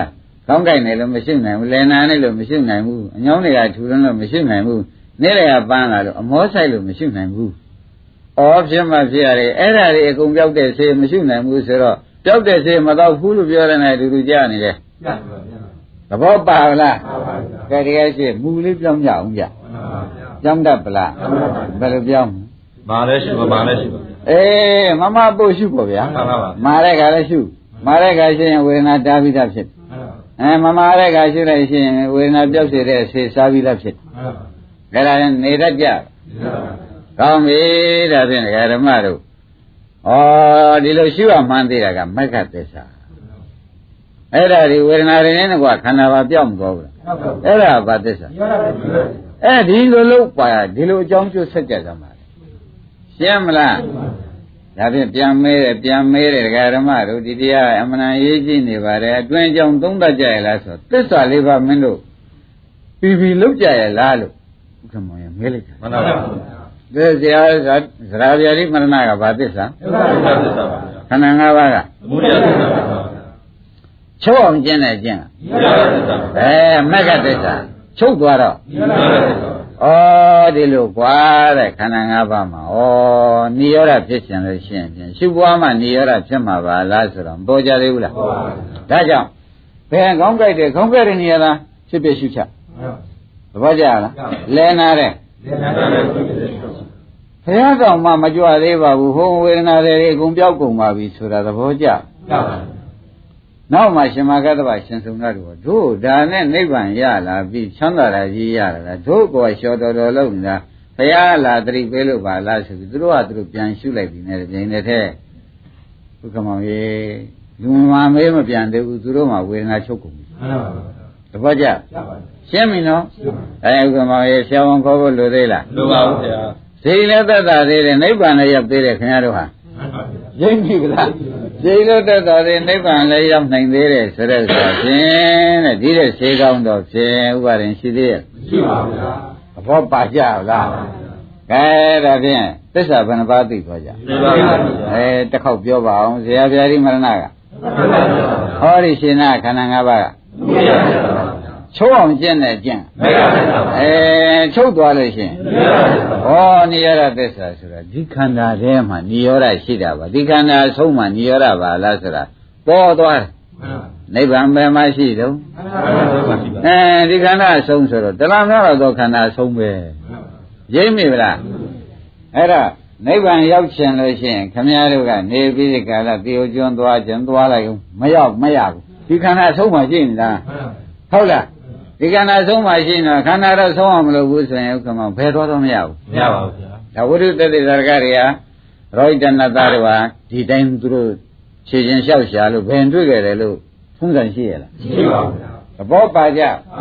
[SPEAKER 2] ကောင်းကြိုက်နေလို့မရှိနိုင်ဘူးလယ်နာနေလို့မရှိနိုင်ဘူးအညောင်းတွေကထူလွန်းလို့မရှိနိုင်ဘူးနေ့လည်ကပန်းလာလို့အမောဆိုင်လို့မရှိနိုင်ဘူးဩဖြစ်မှဖြစ်ရတယ်အဲ့ဒါတွေအကုန်ပြောက်တဲ့ဆေးမရှိနိုင်ဘူးဆိုတော့ပြောက်တဲ့ဆေးမတော့ဘူးလို့ပြောရတဲ့အတူတူကြားနေတယ်သဘောပါလားကဲတကယ်ရှိမူလေးပြောင်းကြအောင်ကြပြောင်းတတ်ပလားဘယ်လိုပြောင်း
[SPEAKER 3] မာလည်းရှိပါမာလည်းရှိပါ
[SPEAKER 2] အေးမမပို့ရှုပေါ့ဗျာမာတဲ့ခါလည်းရှုမာတဲ့ခါရှိရင်ဝေဒနာတားပြီးသားဖြစ်အဲမမာတဲ့ခါရှုလိုက်ရှိရင်ဝေဒနာပြောက်စေတဲ့ဆေးစားပြီးသားဖြစ်အဲ့ဒါနဲ့နေတတ်ကြကောင်းပြီဒါဖြင့်ဓမ္မတို့ဩဒီလိုရှုရမှန်းသေးတာကမက္ခသစ္စာအဲ့ဒါဒီဝေဒနာတွေနဲ့ကွာခန္ဓာပါပြောက်မသွားဘူးအဲ့ဒါဘာသစ္စာအဲ့ဒီလိုလို့ပါဒီလိုအကြောင်းကျိုးဆက်ကြသမှာရှင်းမလားဒါဖြင့်ပြန်မဲတယ်ပြန်မဲတယ်ဓမ္မတို့ဒီတရားအမှန်ရေးကြည့်နေပါတယ်အတွင်းကြောင့်သုံးတတ်ကြရလားဆိုသစ္စာလေးပါမင်းတို့ပြီးပြီးလောက်ကြရလားလို့ဥက္ကမောင်ရမဲလိုက်တာမှန်ပါပါဒီဇာဇရာဗျာတိမရဏကဘာသစ္စာ
[SPEAKER 3] သစ္စာပါ
[SPEAKER 2] ခန္ဓာ၅ပါးက
[SPEAKER 3] သမုဒယသစ္စာပါ
[SPEAKER 2] ချုပ်အောင်ကျင့်တယ်ကျင့်အဲမက္ခသစ္စာချုပ်သွားတော့ဩဒီလိုကွာတဲ့ခန္ဓာ၅ပါးမှာဩနိရောဓဖြစ်ရှင်လို့ရှိရင်ရှုပွားမှနိရောဓဖြစ်မှာပါလားဆိုတော့ပေါ်ကြသေးဘူးလားပေါ်ပါဘူးဒါကြောင့်ဘယ်ခေါင်းကြိုက်တယ်ခေါင်းကြိုက်တဲ့နေရာလားဖြစ်ဖြစ်ရှုချက်သဘောကျလားလဲနာတဲ့လဲနာတဲ့ရှုဖြစ်ရှုဘုရားကောင်မှမကြွသေးပါဘူးဟိုဝေဒနာတွေအကုန်ပြောက်ကုန်ပါပြီဆိုတာသဘောကျပါပါနောက်မှရှင်မဂ္ဂတ္တဗရှင်စုံရတို့တို့ဒါနဲ့နိဗ္ဗာန်ရလာပြီးချမ်းသာတာကြီးရတာတို့ကောလျှော်တော်တော်လုံးနေတာဘုရားလာတရိပေးလို့ပါလားဆိုပြီးသူတို့ကသူတို့ပြန်ရှုလိုက်ပြီးနေတယ်ပြင်းနေတဲ့ဘုက္ကမောင်ရေလူမမေးမပြန်သေးဘူးသူတို့မှဝေဒနာချုပ်ကုန်ပြီမှန်ပါပါတပည့်ကြရှင်းပြီနော်အဲဘုက္ကမောင်ရေဆရာဝန်ခေါ်ဖို့လိုသေးလား
[SPEAKER 3] လိုပါဘူးဆရာ
[SPEAKER 2] စိတ်လည်းသက်သာသေးတယ်နိဗ္ဗာန်လည်းရောက်သေးတယ်ခင်ဗျားတို့ဟာရင်းပြီလားစိတ်လည်းသက်သာသေးနိဗ္ဗာန်လည်းရောက်နိုင်သေးတယ်ဆိုတဲ့ဆိုဖြင့်တဲ့ဒီတဲ့ဆေးကောင်းတော့ဖြင့်ဥပါရင်ရှိသေးရဲ့
[SPEAKER 3] ရှိပါဗျာ
[SPEAKER 2] အဘောပါကြလားကဲဒါဖြင့်သစ္စာဘယ်နှပါးသိသွားကြ
[SPEAKER 3] သိပါဗျာ
[SPEAKER 2] အဲတစ်ခေါက်ပြောပါအောင်ဇေယဗျာတိမရဏကဟောဒီရှင်နာခန္ဓာ၅ပါးကချိုးအောင်ကျင့်တဲ့ကျင့်အဲချုပ်သွားလို့ရှိရင်ဩနိရောဓသစ္စာဆိုတာဒီခန္ဓာထဲမှာနိရောဓရှိတာပါဒီခန္ဓာအဆုံးမှာနိရောဓပါလားဆိုတာပေါ်သွားတယ်နိဗ္ဗာန်ဘယ်မှာရှိတော့အဲဒီခန္ဓာအဆုံးဆိုတော့တလားများတော့ခန္ဓာအဆုံးပဲရိပ်မိဗလားအဲ့ဒါနိဗ္ဗာန်ရောက်ချင်လို့ရှိရင်ခမည်းတော်ကနေပြီးဒီကာလတေယကျွန်းသွားခြင်းသွားလိုက်ဦးမရောက်မရဘူးဒီခန္ဓာအဆုံးမှာရှိနေတာဟုတ်လားဒီခန္ဓာဆုံးမှရှိနေခန္ဓာတော့ဆုံးအောင်မလုပ်ဘူးဆိုရင်ဥက္ကမောဘယ်တော့တော့မရဘူး
[SPEAKER 3] မရပါဘူးဗျာ
[SPEAKER 2] ဒါဝိရုတ္တိသရကတွေကရောဟိတနတ္တတွေဟာဒီတိုင်းသူတို့ခြေချင်းလျှောက်ရှာလို့ဘယ်တွေ့ကြတယ်လို့ဖုံးစံရှိရလား
[SPEAKER 3] ရှိပါဘူးဗျာ
[SPEAKER 2] သဘောပါကြပါပါ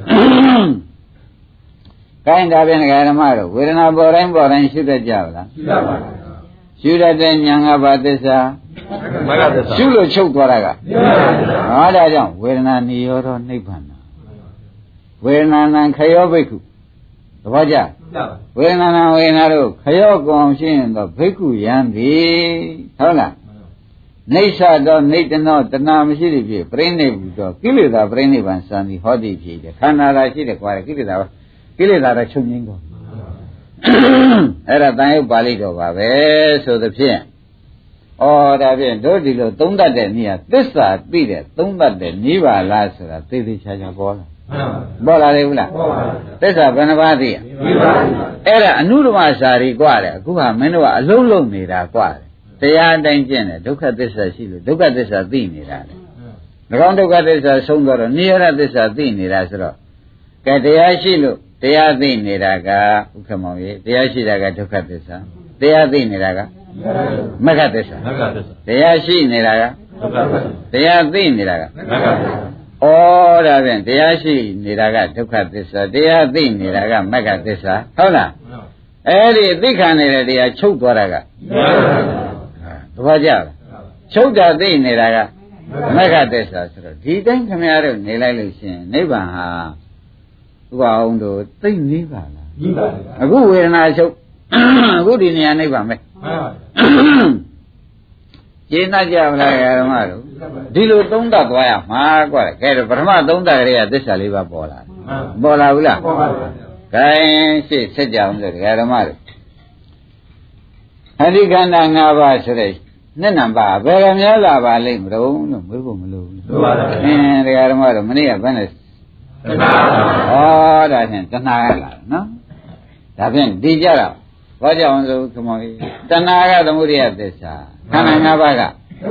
[SPEAKER 2] ကိုင်းဒါပြန်ဓမ္မတို့ဝေဒနာပေါ်တိုင်းပေါ်တိုင်းရှုတတ်ကြပါလား
[SPEAKER 3] ရှုပါပါ
[SPEAKER 2] ရှုတတ်တဲ့ဉာဏ်ကဘာသစ္စာ
[SPEAKER 3] မဂ္ဂသစ္စာ
[SPEAKER 2] ရှုလို့ချုပ်သွားတာကဟောဒါကြောင့်ဝေဒနာနိရောဓနိဗ္ဗာန်ဝေဒနာနံခယောဘိက္ခုသဘောကျဝေဒနာနံဝေဒနာတို့ခယောကောင်ရှင်းရင်တော့ဘိက္ခုယံသည်ဟုတ်လားနေသတော့နေတနောတဏမရှိသည်ဖြစ်ပြိဋိဘုတော့ကိလေသာပြိဋိဘံစံသည်ဟောသည်ဖြစ်တယ်ခန္ဓာသာရှိတယ်ကွာကိလေသာကိလေသာတော့ချုပ်ငင်းကုန်အဲ့ဒါတန်ရုပ်ပါဠိတော်ပါပဲဆိုသဖြင့်ဩဒါဖြင့်တို့ဒီလိုသုံးတတ်တဲ့နေရာသစ္စာသိတဲ့သုံးတတ်တဲ့နိဗ္ဗာန်လားဆိုတာသိသိချာချာပေါ်လာပေါ်လာတယ်ဘူးလားပေါ်ပါဘူးသစ္စာဘယ်နှပါးသိရအဲ့ဒါအနုဓမ္မစာရီกว่าတယ်အခုဟာမင်းတို့ကအလုံးလုံးနေတာกว่าတယ်တရားအတိုင်းကျင့်တယ်ဒုက္ခသစ္စာရှိလို့ဒုက္ခသစ္စာသိနေတာလေ၎င်းဒုက္ခသစ္စာဆုံးတော့နိရောဓသစ္စာသိနေတာဆိုတော့ကဲတရားရှိလို့တရားသိနေတာကဥက္ကမောင်ကြီးတရားရှိတာကဒုက္ခသစ္စာတရားသိနေတာကမဂ္ဂသစ္စာ
[SPEAKER 3] မဂ္ဂသစ္စာ
[SPEAKER 2] တရားရှိနေတာက
[SPEAKER 3] ဒုက္ခသစ္စာ
[SPEAKER 2] တရားသိနေတာကမဂ္ဂသစ္စာဩဒါဖြင့်တရားရှိနေတာကဒုက္ခသစ္စာတရားသိနေတာကမဂ္ဂသစ္စာဟုတ်လားအဲ့ဒီသိခံနေတဲ့တရားချုပ်သွားတာကသဘောကျလားချုပ်တာသိနေတာကမဂ္ဂသစ္စာဆိုတော့ဒီတိုင်းခင်ဗျားတို့နေလိုက်လို့ရှိရင်နိဗ္ဗာန်ဟာဥပအောင်တို့သိနေပါလား
[SPEAKER 3] နေပါပါ
[SPEAKER 2] အခုဝေဒနာချုပ်အခုဒီနေရာနိဗ္ဗာန်ပဲမှန်ပါကျေနပ်ကြမလားဓမ္မတို့ဒီလိုသုံးသပ်သွားရမှာကွာကဲတော့ပထမသုံးသပ်ကြရသစ္စာလေးပါးပေါ်လာပေါ်လာဘူးလားပေါ်ပါဘူးကဲရှေ့ဆက်ကြအောင်ဆိုဓမ္မတို့အဓိခန္ဓာ၅ပါးဆိုတဲ့နှစ်နံပါတ်ဘယ်ကများလာပါလိမ့်မလို့လို့မေးဖို့မလိုဘူးလိုပါဘူးအင်းဓမ္မတို့မနေ့ကဘယ်နဲ့တဏှာဩဒါဖြင့်တဏှာကလာနော်ဒါဖြင့်ဒီကြတော့ဘာကြောင့်ဆိုခမောကြီးတဏှာကသမုဒိယသစ္စာခန္ဓာ၅ပါးက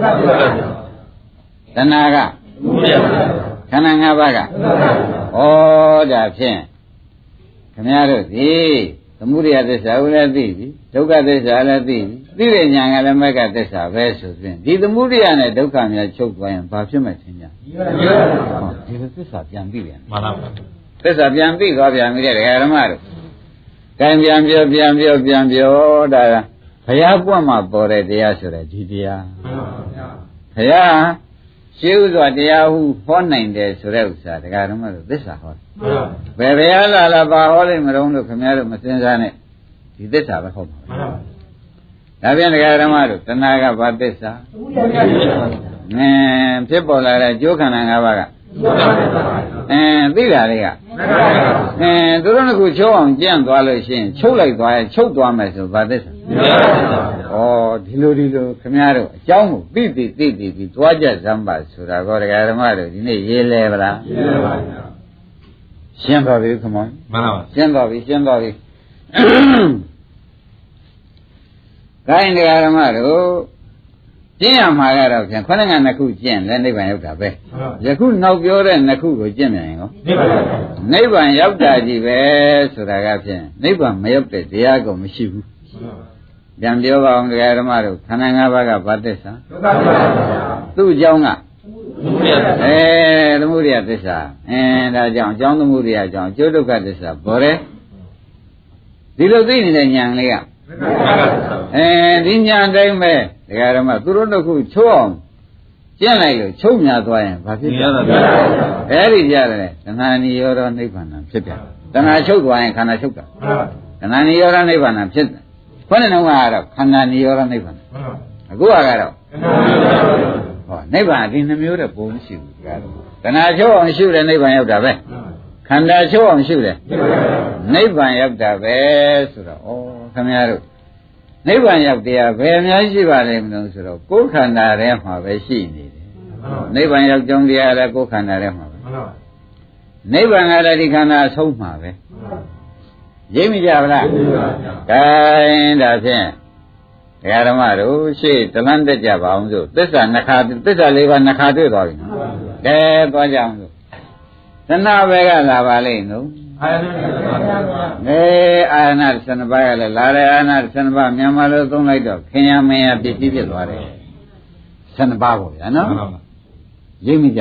[SPEAKER 2] တဏှာကခန္ဓာ၅ပါးကဩဒါဖြင့်ခင်ဗျားတို့ဒီသမုဒိယသစ္စာကိုလည်းသိပြီဒုက္ခသစ္စာလည်းသိပြီသိတဲ့ဉာဏ်ကလည်းမဂ္ဂသစ္စာပဲဆိုရင်ဒီသမုဒိယနဲ့ဒုက္ခများချုပ်သွားရင်ဘာဖြစ်မဲ့သင်ညာဒီလိုသစ္စာပြန်ပြီးပြန်မှန်ပါပါသစ္စာပြန်ပြီးသွားပြန်ပြီတဲ့ဓမ္မတို့ကံပြန်ပြောပြန်ပြောပြန်ပြောဒါကဘုရားပွင့်မှာပေါ်တဲ့တရားဆိုတဲ့ဒီတရားဘုရားရှင်းဥစွာတရားဟုဟောနိုင်တယ်ဆိုတဲ့ဥစ္စာတရားဓမ္မတို့သစ္စာဟောဘယ်ဘုရားလာလာပါဟောလိမ့်မလို့လို့ခင်ဗျားတို့မစင်စားနဲ့ဒီသစ္စာပဲဟောမှာဒါပြန်တရားဓမ္မတို့တဏှာကဘာသစ္စာအင်းဖြစ်ပေါ်လာတဲ့ကျိုးခန္ဓာ၅ပါးကအင်းသိတာလေးကအင်းသူတို့ကချုပ်အောင်ကြံ့သွားလို့ရှိရင်ချုပ်လိုက်သွားရင်ချုပ်သွားမယ်ဆိုဘာသစ္စာဩဒီလိုဒီလိုခင်ဗျားတို့အကြောင်းကိုသိသိသိသိပြီးသွားကြစမ်းပါဆိုတာကောတရားဓမ္မတို့ဒီနေ့ရေးလဲဗလားရေးလဲပါဗျာရှင်းပါပြီခမောမှန်ပါပါရှင်းပါပြီရှင်းပါပြီခိုင်းတရားဓမ္မတို့ကျင့်ရမှာကတော့ဖြင့်ခொနကနှစ်ခုကျင့်လဲနိဗ္ဗာန်ရောက်တာပဲယခုနောက်ပြောတဲ့နှစ်ခုကိုကျင့်မြန်ရင်ကောနိဗ္ဗာန်ရောက်တာကြီးပဲဆိုတာကဖြင့်နိဗ္ဗာန်မရောက်တဲ့တရားကိုမရှိဘူးပြန်ပြောပါအောင်တရားဓမ္မတို့ခန္ဓာ၅ပါးကဘာသစ္စာသူ့အကြောင်းကအဲသမုဒိယသစ္စာအဲဒါကြောင့်အကြောင်းသမုဒိယအကြောင်းအကျိုးဒုက္ခသစ္စာပေါ်တယ်ဒီလိုသိနေတဲ့ဉာဏ်လေးကအဲဒီဉာဏ်တိုင်းပဲတရားဓမ္မသူတို့တို့ခုချိုးအောင်ကျင့်လိုက်လို့ချုပ်များသွားရင်ဘာဖြစ်လဲအဲဒီကြတယ်တဏှာနိရောဓနိဗ္ဗာန်ဖြစ်ပြန်တဏှာချုပ်သွားရင်ခန္ဓာချုပ်တာတဏှာနိရောဓနိဗ္ဗာန်ဖြစ်တယ်ခေါင်းနဲ့တော့ကတော့ခန္ဓာနိရောဓနိဗ္ဗာန်အခုကတော့ဟောနိဗ္ဗာန်ဒီနှမျိုးတဲ့ပုံမရှိဘူးတရားတော်တဏှာချုပ်အောင်ရှုတဲ့နိဗ္ဗာန်ရောက်တာပဲခန္ဓာချုပ်အောင်ရှုတယ်နိဗ္ဗာန်ရောက်တာပဲဆိုတော့ဩခင်ဗျားတို့နိဗ္ဗာန်ရောက်တရားဘယ်အများရှိပါလိမ့်မလို့ဆိုတော့ကိုယ်ခန္ဓာထဲမှာပဲရှိနေတယ်နိဗ္ဗာန်ရောက်ကြောင်းတရားလည်းကိုယ်ခန္ဓာထဲမှာပဲနိဗ္ဗာန်ကလည်းဒီခန္ဓာအဆုံးမှာပဲရိပ်မိကြပါလားကဲဒါဖြင့်တရားဓမ္မတို့ရှေ့တလန်းတက်ကြပါအောင်ဆိုသစ္စာနှစ်ခါသစ္စာလေးပါးနှစ်ခါတွေ့သွားပြီနော်ကဲသွားကြအောင်ဆိုသနာဘယ်ကလာပါလိမ့်နော်အာရဏနေအာရဏဆန္ဒပါးကလည်းလာတယ်အာရဏဆန္ဒပါးမြန်မာလိုသုံးလိုက်တော့ခင်ယမင်းရပစ္စည်းဖြစ်သွားတယ်ဆန္ဒပါးပေါ့ဗျာနော်ရိပ်မိကြ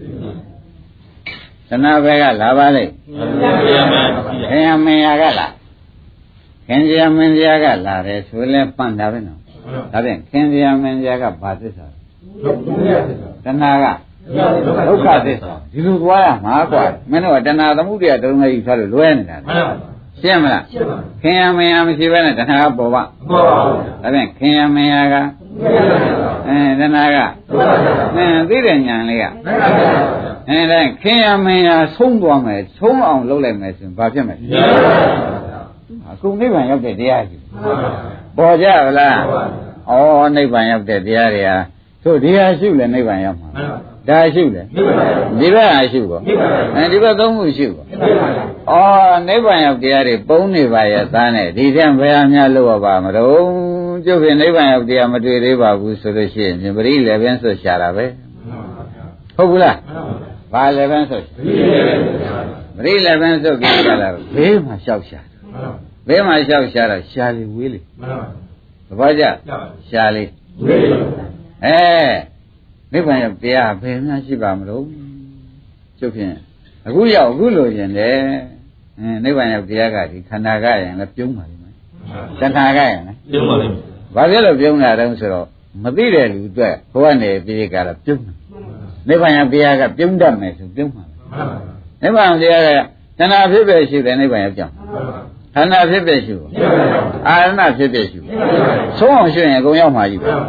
[SPEAKER 2] သနာဘယ်ကလာပါလိမ့်ခင်ယမင်းရကလာခင်ဗျာမင်းကြီးကလာတယ်ဆိုလဲပန့်တာပဲနော်ဒါဖြင့်ခင်ဗျာမင်းကြီးကဘာသစ္စာတဏှာကဒုက္ခသစ္စာဒီလိုသွားရမှာကွာမင်းတို့ကတဏှာသမုဒိယတုံးလေးကြီးဆိုလို့လွဲနေတာရှင်းမလားခင်ဗျာမင်းကြီးမရှိဘဲနဲ့တဏှာကပေါ်ပါပေါ်ပါဘူးဒါဖြင့်ခင်ဗျာမင်းကြီးကအဲတဏှာကမင်းသိတဲ့ညာလေးကအဲဒါခင်ဗျာမင်းကြီးဆုံးသွားမယ်ဆုံးအောင်လုပ်လိုက်မယ်ဆိုရင်ဘာဖြစ်မလဲအခုနိဗ္ဗာန်ရောက်တဲ့တရားကြီးပေါ်ကြဗလားဩနိဗ္ဗာန်ရောက်တဲ့တရားတွေဟာတို့ဒီဟာရှုလဲနိဗ္ဗာန်ရောက်မှာဒါရှုလဲဒီဘက်ဟာရှုကောအဲဒီဘက်သုံးခုရှုကောဩနိဗ္ဗာန်ရောက်တရားတွေပုံနေပါရဲ့သားနဲ့ဒီထက်ဘယ်အများလို့ရပါမလို့ကျုပ်ဖြင့်နိဗ္ဗာန်ရောက်တရားမတွေ့သေးပါဘူးဆိုလို့ရှိရင်ပရိလည်းပင်ဆွရှာတာပဲဟုတ်ဘူးလားဘာလည်းပင်ဆွပရိလည်းပင်ဆွကြည့်ကြတာဘေးမှာလျှောက်ရှာဘယ်မှာလျှောက်ရှာတော့ရှာလေဝေးလေမှန်ပါဘာကြရှာလေဝေးလေအဲနိဗ္ဗာန်ရဲ့တရားဘယ်မှရှိပါမလို့ကျုပ်ဖြင့်အခုရောက်အခုလိုရင်လေအဲနိဗ္ဗာန်ရဲ့တရားကဒီခန္ဓာကရင်လည်းပြုံးပါလိမ့်မယ်တဏှာကရင်လည်းပြုံးပါလိမ့်မယ်ဘာဖြစ်လို့ပြုံးတာတုံးဆိုတော့မသိတဲ့လူအတွက်ဘဝနဲ့ပြည်ကတော့ပြုံးတယ်နိဗ္ဗာန်ရဲ့တရားကပြုံးတတ်မယ်ဆိုပြုံးပါနိဗ္ဗာန်တရားကတဏှာဖြစ်ပဲရှိတယ်နိဗ္ဗာန်ရောက်ကြောင်းခန္ဓာဖြစ်ဖြစ်ရှုအာရဏဖြစ်ဖြစ်ရှုဆုံးအောင်ရှုရင်အကုန်ရောက်မှာကြီးပဲ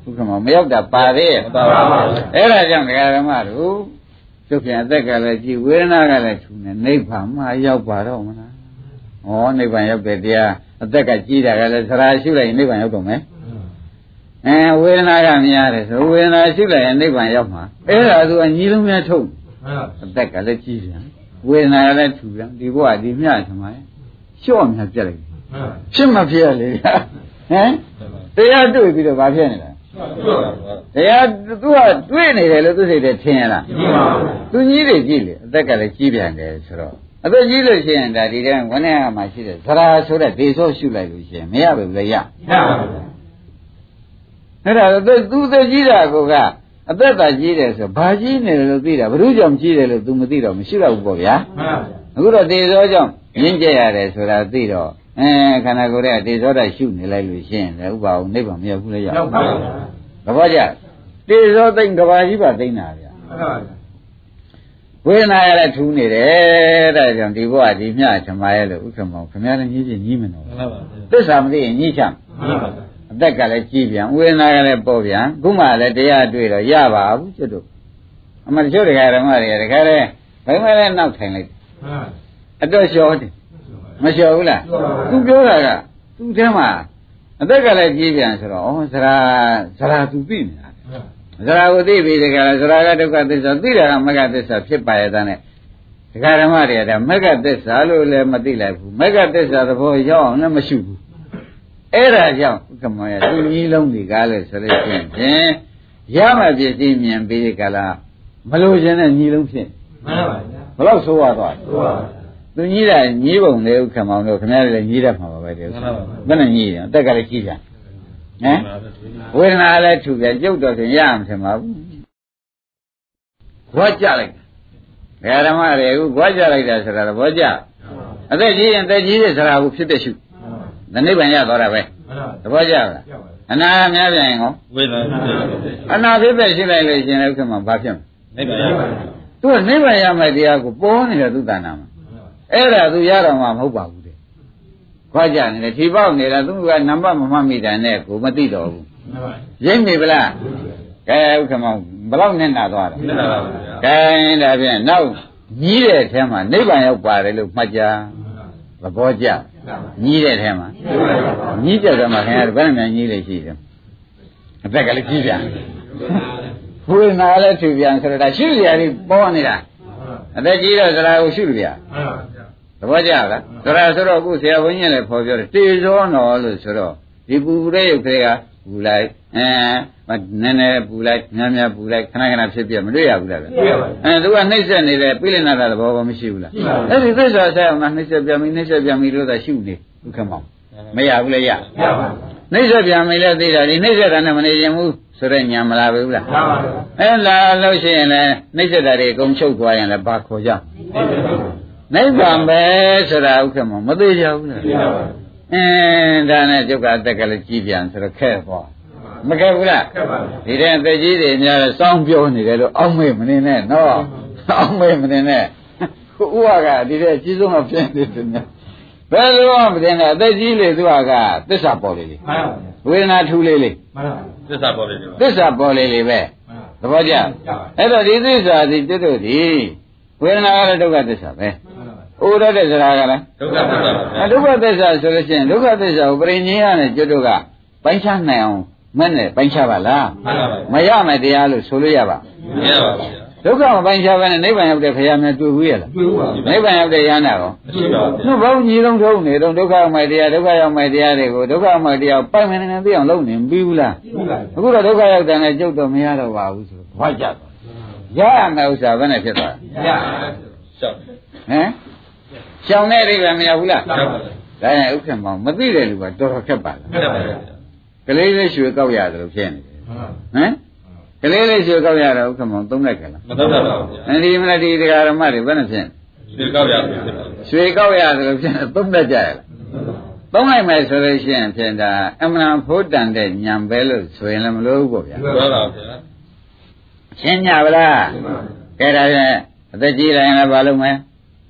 [SPEAKER 2] ဥက္ကမောမရောက်တာပါသေးရဲ့အဲ့ဒါကြောင့်ဒကာဓမ္မတို့သူပြန်အသက်ကလည်းကြည်ဝေဒနာကလည်းထူနေနိဗ္ဗာန်မှာရောက်ပါတော့မလားဩနိဗ္ဗာန်ရောက်တဲ့တရားအသက်ကကြီးတာကလည်းသရာရှုလိုက်ရင်နိဗ္ဗာန်ရောက်တော့မယ်အဲဝေဒနာကများတယ်ဆိုဝေဒနာရှုလိုက်ရင်နိဗ္ဗာန်ရောက်မှာအဲ့ဒါသူအညီလုံးများထုတ်အသက်ကလည်းကြီးပြန်ဝေဒနာကလည်းထူပြန်ဒီဘဝဒီမြတ်သမိုင်းလျှော့မြတ်ပြက်လိုက်ဖြစ်မဖြစ်ရလေဟမ်တရားတွေ့ပြီးတော့ဘာဖြစ်နေလဲတရားသူကတွေ့နေတယ်လို့သူစိတ်ထဲထင်ရလားသူကြီးတွေကြည့်လေအသက်ကလည်းကြီးပြန်တယ်ဆိုတော့အသက်ကြီးလို့ရှိရင်ဒါဒီတန်းဝန်းထဲမှာရှိတဲ့သရာဆိုတဲ့ဒေသောရှုလိုက်လို့ရှိရင်မရဘူးလေရအဲ့ဒါသူသူသက်ကြီးတာကအသက်သာကြီးတယ်ဆိုဘာကြီးနေတယ်လို့သိတာဘ ᱹ ကြောင့်ကြီးတယ်လို့ तू မသိတော့မရှိတော့ဘူးပေါ့ဗျာအခုတော့ဒေသောကြောင့်ရင်းကျက်ရတယ်ဆိုတာသိတော့အဲခန္ဓာကိုယ်ရဲ့ဒေသောဓာတ်ရှုနေလိုက်လို့ရှိရင်လည်းဥပ္ပါဟုနိဗ္ဗာန်မရောက်ဘူးလေရဟုတ်ပါဘူးသဘောကျဒေသောသိမ့်ကဘာကြီးပါသိမ့်တာဗျာဝေဒနာရလည်းထူးနေတယ်တဲ့ကြောင့်ဒီဘဝဒီမြတ်ဓမ္မရဲ့လို့ဥက္ကမောခင်ဗျားလည်းကြီးကြီးကြီးမနော်သစ္စာမသိရင်ကြီးချမ်းအသက်ကလည်းကြီးပြန်ဝေဒနာကလည်းပေါ်ပြန်ခုမှလည်းတရားတွေ့တော့ရပါဘူးကျွတ်တို့အမှန်တချို့တရားဓမ္မတွေကတခါလဲဘယ်မှလည်းနောက်ထိုင်လိုက်အတော့လျှော်တယ်မလျှော်ဘူးလားသူပြောတာကသူ့ထဲမှာအသက်ကလည်းကြီးပြန်ဆိုတော့ဩဇရာဇရာသူသိနေတာဇရာကိုသိပြီတခါလဲဇရာကဒုက္ခသစ္စာသိတာကမဂ္ဂသစ္စာဖြစ်ပါရဲ့တဲ့နဲ့ဒကာဓမ္မတွေကဒါမဂ္ဂသစ္စာလို့လည်းမသိလိုက်ဘူးမဂ္ဂသစ္စာသဘောရောက်အောင်လည်းမရှိဘူးအဲ့ဒါကြောင့်ဥက္ကမောရသူကြီးလုံးဒီကားလဲဆိုလို့ရှိရင်ရမှပြည့်စည်မြင်ပြီးကြလားမလို့ခြင်းနဲ့ညီလုံးဖြစ်မှန်ပါဗျာဘယ်တော့ဆိုးရသွားဆိုးပါသူကြီးတာညီးပုံလေဥက္ကမောင်တို့ခင်ဗျားလည်းညီးတတ်မှာပါပဲတဲ့ဘယ်နဲ့ညီးတယ်အသက်ကလည်းကြီးပြန်ဟမ်ဝေဒနာလည်းထူပြန်ကြုတ်တော့ဆိုရမှထင်ပါဘူးဘောကြလိုက်ဘယ်ဓမ္မတွေအခုဘောကြလိုက်တာဆိုတာတော့ဘောကြအသက်ကြီးရင်သက်ကြီးတဲ့စရာကိုဖြစ်တဲ့ရှုthe neighbor ya thought away. The Baja. And I am having and now people see like in come on, Baptium. To a neighbor, ya my dear, go born in a Dudanam. Era do Yaram, Hoba. Quajan, the Tiba, near a number of mammy than Echo, Matido. Jamie Bla. Come on, belong in that water. Kind of now, needed him, a neighbor of Barrel, Maja. The Boja. Needed him. Needed them, I had very many needed him. I beg a little. Who is now let you be answered? I should be born in that. And that year that I was should be. The Boja, the Razor of Gusia, when you left for your tears on all the sorrow. The Bure Prayer, Bulai, eh, but Nene Bulai, Namia Bulai, Kanagana Sepia, Maria Bulai. And the one nation is a pillar out of our Mishula. That is this I say, Nisa Biami, Nisa Biami, the shoe. Come on. May I will ya? Nisa Biami, the Nisa and Amanamu, Serena Malavula. And La Lotion and Nisa that they come show to I and a Bakoja. Never bears around, come on, Mother. And then I took out the Galachian to the careful. Macavula. He didn't the G in a song beyond it. Oh, women in there. No. Oh, women in there. Who are did a chisel of gentlemen? Well, then the G do I this up already. We're not too lily. This up already. This up already. The Baja. Ever did this are the duty. We're not to get this up, eh? Oh, that is a ragala. Look at this solution. Look at this over in here and Juduga. Panchan now, Mane, Panchavala. Mayama dialu, Suluava. Look at Panchavan and never have the Payama to wheel. Never have the Yanao. No, you don't go near, don't look out my dear, look out my dear, they go, look out my dear, Paman and be alone in Bula. Look at look out than a joke of Miara. Why, Jack? Yeah, no, sir, when I said that. Yeah. Eh? Shall not even me a hula. Then I come on, material, but don't have a Kalele should go out of Jenny. Eh? Kalele should go out of come on, don't make it. And even I did the Aramari, Venison. Should go out of Jenny, don't let jail. Don't like my solution, and I'm not put down the Yambello, so I'm logo. Chenyavala. Get out the Gila and a Balume.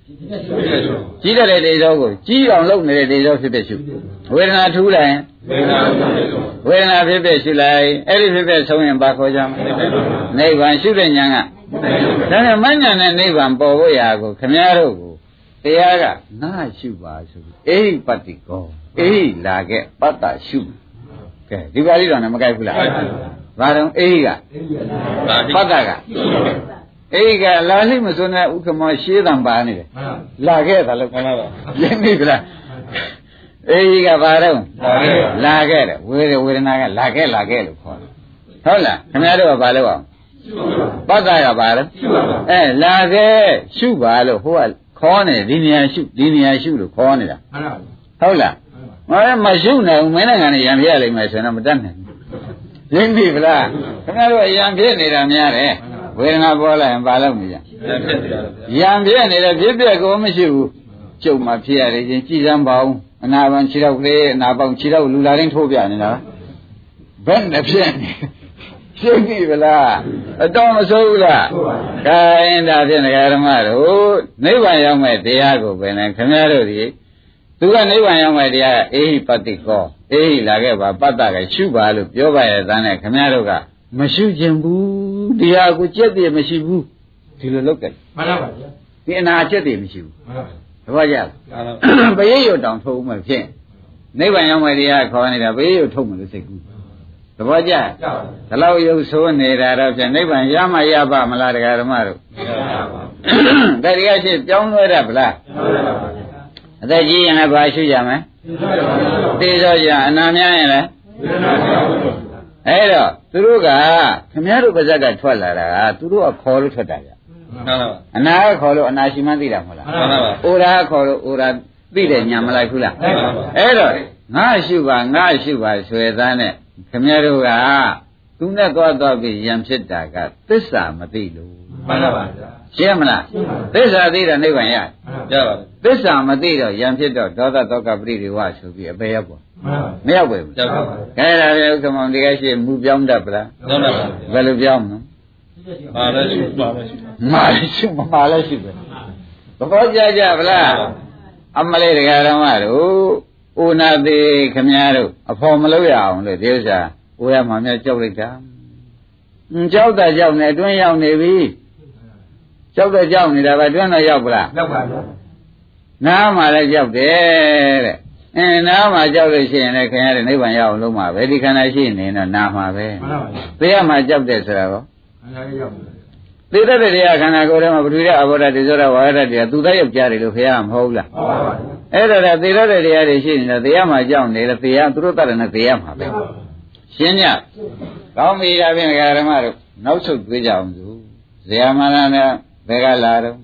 [SPEAKER 2] ကြီးတဲ့တေဇောကိုကြီးအောင်လုပ်နေတဲ့တေဇောဖြစ်ဖြစ်ရှုဝေဒနာထူးလိုက်ဝေဒနာဖြစ်ဖြစ်ရှုလိုက်အဲ့ဒီဖြစ်ဖြစ်ဆုံးရင်ဘာခေါ်ကြမလဲနိဗ္ဗာန်ရှုတဲ့ဉာဏ်ကဒါနဲ့မဉဏ်နဲ့နိဗ္ဗာန်ပေါ်ဖို့ရာကိုခမည်းတော်ကိုတရားကငါရှုပါဆိုပြီးအေဟိပတ္တိကောအေဟိလာခဲ့ပတ္တရှုကဲဒီပါဠိတော်နဲ့မကိုက်ဘူးလားဘာတော့အေဟိကပတ္တကအေဟိကလာလိမစွန်းတဲ့ဥက္ကမောရှေးတံပါနေတယ်လာခဲ့တာလို့ခေါ်တာပါရင်းပြီလားအေဟိကဘာတော့လာခဲ့တယ်ဝေဒဝေဒနာကလာခဲ့လာခဲ့လို့ခေါ်တယ်ဟုတ်လားခင်ဗျားတို့ကဘာလို့အောင်ပတ္တကဘာလဲအဲလာခဲ့ရှုပါလို့ဟိုကခေါ်နေဒီနေရာရှုဒီနေရာရှုလို့ခေါ်နေတာဟုတ်လားမလဲမရှုနိုင်ဘူးမင်းနိုင်ငံနဲ့ရံပြရလိမ့်မယ်ဆိုတော့မတတ်နိုင်ဘူးရင်းပြီလားခင်ဗျားတို့ရံပြနေတာများတယ်ဝေဒနာပေါ်လာရင်ဘာလုပ်နေကြရံပြနေတယ်ဖြစ်ပြကိုမရှိဘူးကျုပ်မှဖြစ်ရတယ်ချင်းကြည်စမ်းပါအောင်အနာပန်ခြေတော့ကလေးအနာပေါင်းခြေတော့လူလာတိုင်းထိုးပြနေတာဘယ်နဲ့ဖြစ်နေရှင်းပြီဗလားအတော်မဆိုးဘူးလားခိုင်းတာဖြင့်ဒကာဓမ္မတို့နိဗ္ဗာန်ရောက်မဲ့တရားကိုပဲနဲ့ခင်ဗျားတို့ဒီသူကနိဗ္ဗာန်ရောက်မဲ့တရားအေဟိပတ္တိကောအေဟိလာခဲ့ပါပတ္တကရှုပါလို့ပြောပါရဲ့တန်းနဲ့ခင်ဗျားတို့ကမရှုခြင်းဘူးတရားကိုကြက်တည်းမရှိဘူးဒီလိုလုပ်ကြမှန်ပါပါဗျာဒီအနာကြက်တည်းမရှိဘူးမှန်ပါတပည့်ကြပရိယုတ်တောင်ထုတ်မှဖြင့်နိဗ္ဗာန်ရောက်မဲ့တရားခေါ်နေတာပရိယုတ်ထုတ်မှလို့စိတ်ကူးသဘောကျဒီလောက်ရုပ်ဆိုးနေတာတော့ပြန်နိဗ္ဗာန်ရမှရပါမလားတရားဓမ္မတို့မရပါဘူးတရားရှိပြောင်းလဲရဗလားအသက်ကြီးရင်လည်းဘာရှိကြမလဲသိသောကြအနာများရင်လည်းအဲ့တော့သူတို့ကခမည်းတော်ပါဇက်ကထွက်လာတာကသူတို့ကခေါ်လို့ထွက်တာကြမှန်ပါပါအနာကခေါ်လို့အနာရှိမှသိတာမဟုတ်လားမှန်ပါပါအိုရာခေါ်လို့အိုရာသိတယ်ညာမလိုက်ဘူးလားမှန်ပါပါအဲ့တော့ငါရှုပါငါရှုပါဆွေသားနဲ့ခင်ဗျားတို့ကသူနဲ့သွားသွားပြီးရံဖြစ်တာကသစ္စာမသိလို့မှန်ပါပါဗျာရှင်းမလားသစ္စာသိတာနိဗ္ဗာန်ရရပါဘူးသစ္စာမသိတော့ရံဖြစ်တော့ဒေါသတောကပရိဒေဝဆိုပြီးအပေရောက်ပါမရောက်ပါဘူးရောက်ပါဘူးခဲဒါပဲဥက္ကမောင်ဒီကရှိမူပြောင်းတတ်ပလားပြောင်းတတ်ပါဘယ်လိုပြောင်းမလဲမာလည်းရှိပါလည်းရှိမာလည်းရှိမာလည်းရှိပဲသဘောကျကြဗလားအမလေးတရားဓမ္မတို့ဥနာသေးခမည်းတော်အဖော်မလို့ရအောင်လို့ဒီဥစ္စာဦးရမှာမြတ်ကြောက်လိုက်တာကြောက်တာကြောက်နေအတွင်းရောက်နေပြီကြောက်တော့ကြောက်နေတာပဲအတွင်းတော့ရောက်ပလားရောက်ပါဘူးနားမှာလည်းကြောက်တယ်တဲ့အင်းနားမှာကြောက်လို့ရှိရင်လည်းခင်ဗျားတို့နိဗ္ဗာန်ရအောင်လုံးမှာပဲဒီခန္ဓာရှိနေတော့နားမှာပဲမှန်ပါပါသိရမှာကြောက်တယ်ဆိုတာကောခန္ဓာရောက်သိတဲ့တရားခန္ဓာကိုယ်ထဲမှာပထဝီရအဘောဓာတိဇောရဝါရတရားသူသားယောက်ျားတွေလို့ခင်ဗျားမဟုတ်လားဟုတ်ပါပါအဲ့ဒါတော့သိတဲ့တရားတွေရှိနေတော့တရားမှာကြောက်နေတယ်တရားသူတို့တတ်တယ်နဲ့တရားမှာပဲရှင်းညကောင်းပြီဒါဖြင့်ဓမ္မတို့နောက်ဆုတ်ပြေးကြအောင်သူဇေယမနာနဲ့ဘယ်ကလာတော့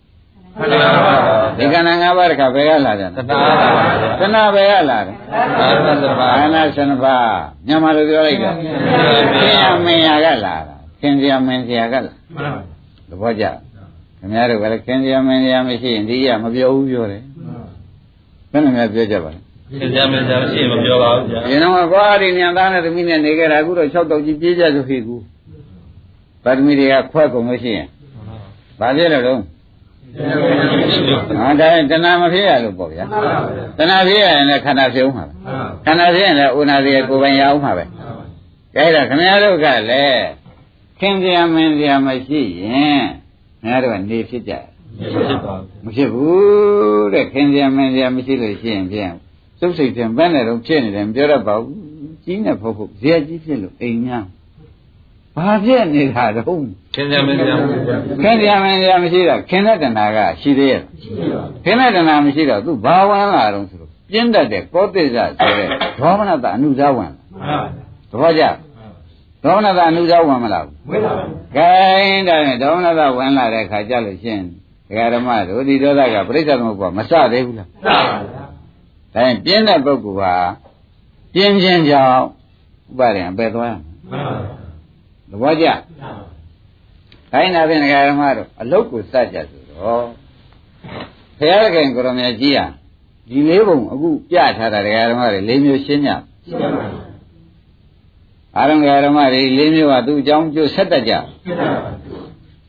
[SPEAKER 2] ဒီကဏ္ဍ၅ပါးတခါဘယ်ကလာတယ်တဏှာတဏှာဘယ်ကလာတယ်အာနာစနပါမြန်မာလိုပြောလိုက်တာခင်ဗျာမင်းရကလာတာခင်ဗျာမင်းရကလာသဘောကျခင်ဗျားတို့ကလည်းခင်ဗျာမင်းရမရှိရင်ဒီရမပြောဘူးပြောတယ်ဘယ်နဲ့များပြောကြပါလဲခင်ဗျာမင်းရမရှိရင်မပြောပါဘူးဗျာဒီတော့ကွာဒီညံသားနဲ့သမီးနဲ့နေကြတာအခုတော့၆တောက်ကြီးပြေးကြဆိုခေကူပါသမီတွေကခွက်ကုန်လို့ရှိရင်ဘာဖြစ်လဲတော့ဟာဒါတဏှာမဖြစ်ရလို့ပေါ့ဗျာတဏှာဖြစ်ရရင်လည်းခန္ဓာဖြစ်အောင်မှာပဲခန္ဓာဖြစ်ရင်လည်းဥနာသေးကိုယ်ပိုင်ရအောင်မှာပဲအဲဒါခင်ဗျားတို့ကလည်းခင်ဗျာမင်းဗျာမရှိရင်ခင်ဗျားတို့ကနေဖြစ်ကြမဖြစ်ဘူးတဲ့ခင်ဗျာမင်းဗျာမရှိလို့ရှိရင်ပြန်စုပ်စိတ်ပြန်ဘယ်နဲ့တော့ဖြစ်နေတယ်မပြောတတ်ပါဘူးကြီးနဲ့ဖို့ဖို့ဇေယကြီးဖြစ်လို့အိမ်များဘာဖြစ်နေတာတော့ခင်ဗျာမင်းဗျာခင်ဗျာမင်းဗျာမရှိတော့ခင်တဲ့တဏှာကရှိသေးရဲ့ခင်တဲ့တဏှာမရှိတော့သူဘာဝင်လာတော့ဆိုတော့ပြင်းတတ်တဲ့ကောသစ္စာဆိုတဲ့ဒေါမနတအနုဇဝင်သဘောကျဒေါမနတအနုဇဝင်မလားဝင်ပါဘူးခိုင်းတယ်ဒေါမနတဝင်လာတဲ့ခါကြလို့ရှင်းဒကာဓမ္မတို့ဒီဒေါသကပြိဿသမုပ္ပါမစသေးဘူးလားစပါဗျာဒါရင်ပြင်းတဲ့ပုဂ္ဂိုလ်ဟာပြင်းခြင်းကြောင့်ဥပါရင်အပယ်သွားရမှာမှန်ပါသဘောကျခိုင်းတာဖြင့်ဒကာဓမ္မတို့အလုတ်ကိုစကြဆိုတော့ဘုရားခင်ကိုရမကြီးဟာဒီလေးပုံအခုပြထားတာဒကာဓမ္မတွေလေးမျိုးရှင်းကြရှင်းပါပါအာရုံဒကာဓမ္မတွေလေးမျိုးကသူ့အကြောင်းကျိုးဆက်တတ်ကြဇ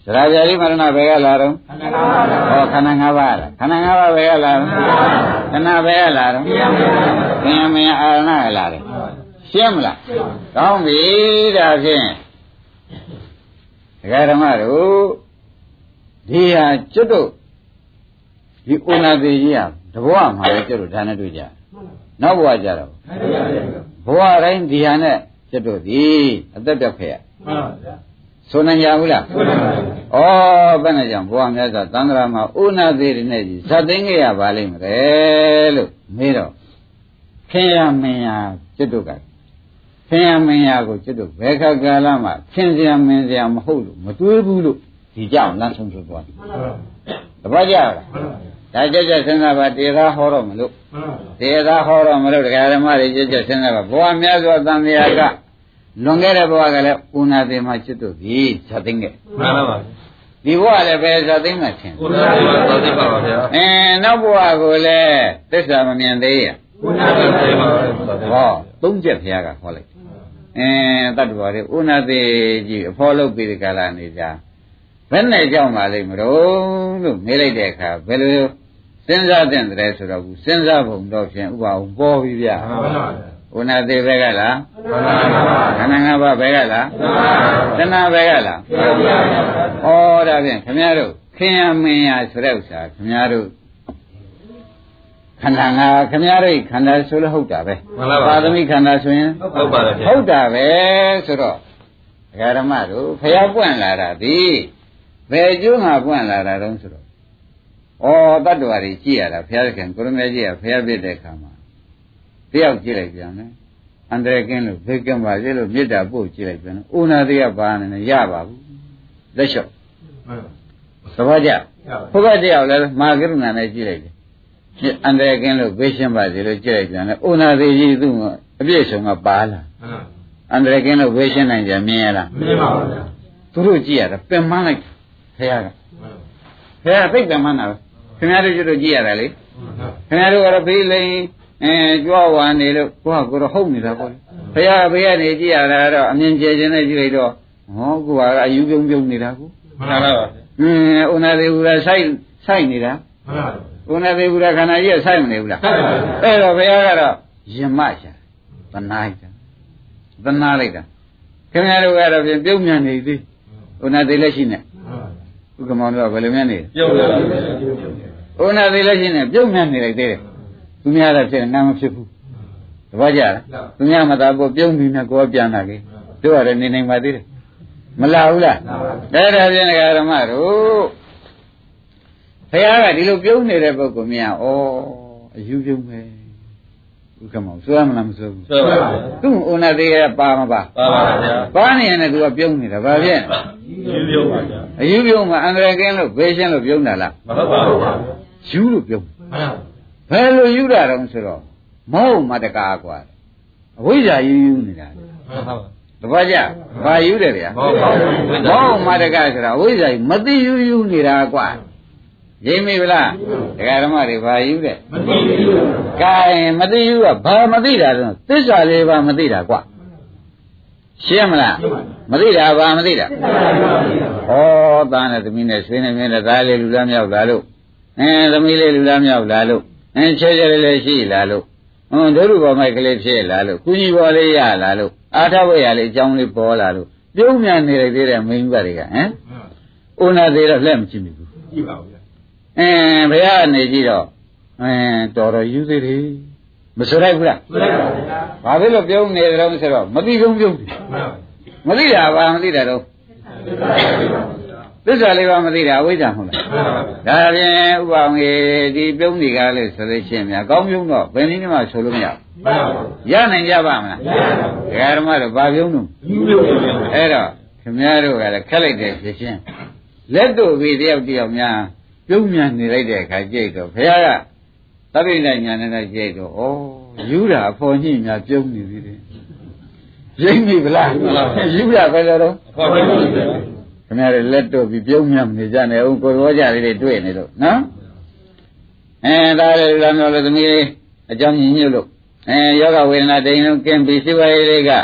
[SPEAKER 2] ရာပြာတိမရဏဘယ်ကလာတော့ဟောခန္ဓာ၅ပါးလားခန္ဓာ၅ပါးဘယ်ကလာတော့ခန္ဓာဘယ်ကလာတော့သင်္မယအာရဏကလာတယ်ရှင်းမလားကောင်းပြီဒါဖြင့်ဒကာဓမ္မတို့ဒီဟာကျွတ်တို့ဒီဥနာသေးကြီးဟာတဘဝမှာလည်းကျွတ်တို့ဒါနဲ့တွေ့ကြနောက်ဘဝကြတော့ဘဝတိုင်းဒီဟာနဲ့ကျွတ်တို့ဒီအသက်ပြောက်ခဲ့ရဆိုနိုင်ကြဘူးလားဆိုနိုင်ပါဘူးဩဘယ်နဲ့ကြောင့်ဘဝများစွာသံဃာမှာဥနာသေးတွေနဲ့ကြီးဇတ်သိမ်းခဲ့ရပါလိမ့်မယ်လို့မေးတော့ခင်ရမင်းရကျွတ်တို့ကခင်ရမင်းရကိုကျွတ်တို့ဘယ်ခါကာလမှာခင်စရာမင်းစရာမဟုတ်လို့မတွေးဘူးလို့ဒီကြောင့်လမ်းဆုံးထွက်သွားတယ်တပတ်ကြလားဒါကြက်ကြက်စဉ်းစားပါတေသာဟောတော့မလို့တေသာဟောတော့မလို့တရားဓမ္မတွေကြက်ကြက်စဉ်းစားပါဘဝများစွာသံဃာကလွန်ခဲ့တဲ့ဘဝကလည်းဥနာသေးမှကျွတ်တို့ဒီဇတ်သိမ်းခဲ့မှန်ပါပါဒီဘဝလည်းပဲဇတ်သိမ်းမှထင်ဥနာသေးမှဇတ်သိမ်းပါပါဗျာအင်းနောက်ဘဝကိုလည်းသစ္စာမမြင်သေးရဥနာသေးပါပါဟောသုံးချက်ဘုရားကဟောလိုက်အင်းတတ္တဝါတွေဥနာသေးကြီးအဖော်လုပ်ပြီးဒီကလာနေကြဘယ်နဲ့ကြောက်ပါလိမ့်မလို့လို့မေးလိုက်တဲ့အခါဘယ်လိုစဉ်းစားတဲ့တည်းဆိုတော့ဘူးစဉ်းစားပုံတော့ဖြင့်ဥပအောင်ပေါ်ပြီဗျာမှန်ပါပါဥနာသေးဘဲကလားခန္ဓာ၅ပါးဘဲကလားတဏှာဘဲကလားဩဒါဖြင့်ခင်ဗျားတို့ခင်ရမင်းရဆိုတဲ့ဥစ္စာခင်ဗျားတို့ခန္ဓာငါခင်ဗျားတို့ခန္ဓာဆိုလို့ဟုတ်တာပဲပါသမီခန္ဓာဆိုရင်ဟုတ်ပါတယ်ဟုတ်တာပဲဆိုတော့ဒကာဓမ္မတို့ဖျားပွင့်လာတာဒီဘယ်ကျိုးငါပွင့်လာတာတုံးဆိုတော့ဩတတ္တဝါတွေကြည့်ရတာဘုရားသခင်ကိုရမေကြီးကဘုရားပြတဲ့အခါမှာတယောက်ကြည့်လိုက်ပြန်တယ်အန္တရာယ်ကင်းလို့ဘေးကင်းပါစေလို့မေတ္တာပို့ကြည့်လိုက်ပြန်တယ်ဥနာသေးကပါနေတယ်ရပါဘူးလက်လျှော့သဘောကျဘုရားတယောက်လည်းမာကရုဏာနဲ့ကြည့်လိုက်တယ်အန္တရာယ်ကင်းလို့ဘေးရှင်းပါစေလို့ကြည့်လိုက်ပြန်တယ်ဥနာသေးကြီးသူ့အပြည့်စုံကပါလာအန္တရာယ်ကင်းလို့ဘေးရှင်းနိုင်ကြမြင်ရလားမြင်ပါဘူးဗျာသူတို့ကြည့်ရတာပင်မလိုက်ဖះကဖះသိပင်မနာပဲခင်ဗျားတို့ကျတော့ကြည့်ရတာလေခင်ဗျားတို့ကတော့ဘေးလိန်အဲကြွားဝါနေလို့ကိုကကိုတော့ဟုတ်နေတာပေါ့ဘုရားဘေးကနေကြည့်ရတာတော့အမြင်ကျဲခြင်းနဲ့ကြည့်လိုက်တော့ဟောကိုကအယူပြုံပြုံနေတာကိုမှန်ပါပါအင်းဥနာသေးဘူးလားစိုက်စိုက်နေတာမှန်ပါဥနာသေးဘူးလားခန္ဓာကြီးကစိုက်မနေဘူးလားအဲ့တော့ဘုရားကတော့ယမရှာသနာလိုက်တာသနာလိုက်တာခင်ဗျားတို့ကတော့ပြင်ပြုံးမြန်နေသေးဥနာသေးလက်ရှိနေဥက္ကမောင်တို့ကဘယ်လိုမြန်နေပြုံးမြန်ဥနာသေးလက်ရှိနေပြုံးမြန်နေလိုက်သေးတယ်သူများတော့ဖြစ်နာမဖြစ်ဘူးတပည့်ကြလားသူများမသာပေါ်ပြုံးပြီးနဲ့ကိုယ်ပြန်လာခဲ့တို့ရတယ်နေနိုင်ပါသေးတယ်မလာဘူးလားဒါဒါဖြင့်ဓမ္မတို့ဘုရားကဒီလိုပြုံးနေတဲ့ပုဂ္ဂိုလ်များဩအယူပြုံးပဲဥက္ကမောစွဲမလားမစွဲဘူးစွဲပါပါသူ့ဥနာသေးရပါမပါပါပါဗျာပါနေရင်လည်းသူကပြုံးနေတာဘာဖြစ်အယူပြုံးပါဗျာအယူပြုံးမှာအန္တရာယ်ကင်းလို့ဘေးရှင်းလို့ပြုံးတာလားမဟုတ်ပါဘူးယူလို့ပြုံးဘယ်လိုယူတာတုံးဆိုတော့မဟုတ်မတကားကွာအဝိဇ္ဇာယူယူနေတာလေဟုတ်ပါဘူးတပည့်ကြဘာယူတယ်ဗျာမဟုတ်ပါဘူးမဟုတ်မတကားဆိုတာအဝိဇ္ဇာယူမသိယူယူနေတာကွာရိပ်မိဗလားဒကာဓမ္မတွေဘာယူတယ်မသိယူကဲမသိယူကဘာမသိတာတော့သစ္စာလေးပါမသိတာကွာရှင်းမလားမသိတာဘာမသိတာဩသားနဲ့သမီးနဲ့ဆွေးနေမြင်တဲ့သားလေးလူလားမြောက်လာလို့အဲသမီးလေးလူလားမြောက်လာလို့အဲချဲချဲလေးလေးရှိလာလို့ဟွန်းဒုရုဘောမိုက်ကလေးဖြစ်လာလို့ကုကြီးဘောလေးရလာလို့အာထဝေရလေးအကြောင်းလေးပေါ်လာလို့ပြုံးမြန်နေလိုက်သေးတဲ့မိန်းမတွေကဟမ်ဥနာသေးတော့လက်မကြည့်မိဘူးကြည့်ပါဦးဗျာအင်းဘုရားနေကြည့်တော့အင်းတော်တော်ယူသေးတယ်မဆိုလိုက်ဘူးလားဆိုလိုက်ပါဗျာဘာဖြစ်လို့ပြုံးနေကြတော့ဆိုတော့မသိဆုံးပြုံးတယ်မသိတာဘာမသိတာတော့သစ္စာလေးပါမသိတာအဝိဇ္ဇာမဟုတ်လားဒါဖြင့်ဥပအောင်ကြီးဒီပြုံးနေကားလို့ဆိုလို့ရှိရင်များကောင်းပြုံးတော့ဘယ်နည်းမှဆိုလို့မရဘူးရနိုင်ကြပါမလားရပါဘူးဓမ္မတို့ဘာပြုံးလို့အဲ့တော့ခင်ဗျားတို့ကလည်းခက်လိုက်တယ်ဖြစ်ချင်းလက်တို့ပြီးတယောက်တယောက်များပြုံးမြန်နေလိုက်တဲ့အခါကြိတ်တော့ဘုရားကသဗ္ဗိညညာနဲ့ကြိတ်တော့ဩယူတာအဖို့ညှိများပြုံးနေသေးတယ်ရိပ်မိဗလားယူရပဲလို့တော့အဖို့ညှိနေတယ်ခင်ဗျားတွေလက်တို့ပြီးပြုံးမြန်နေကြနေအောင်ကိုယ်တော်ကြလေးတွေတွေ့နေလို့နော်အဲဒါလည်းလာမျိုးလို့သမီးလေးအကြောင်းညင်ညွတ်လို့အဲယောဂဝေဒနာတိန်လုံးကင်းပြီးစိဝါရေးလေးက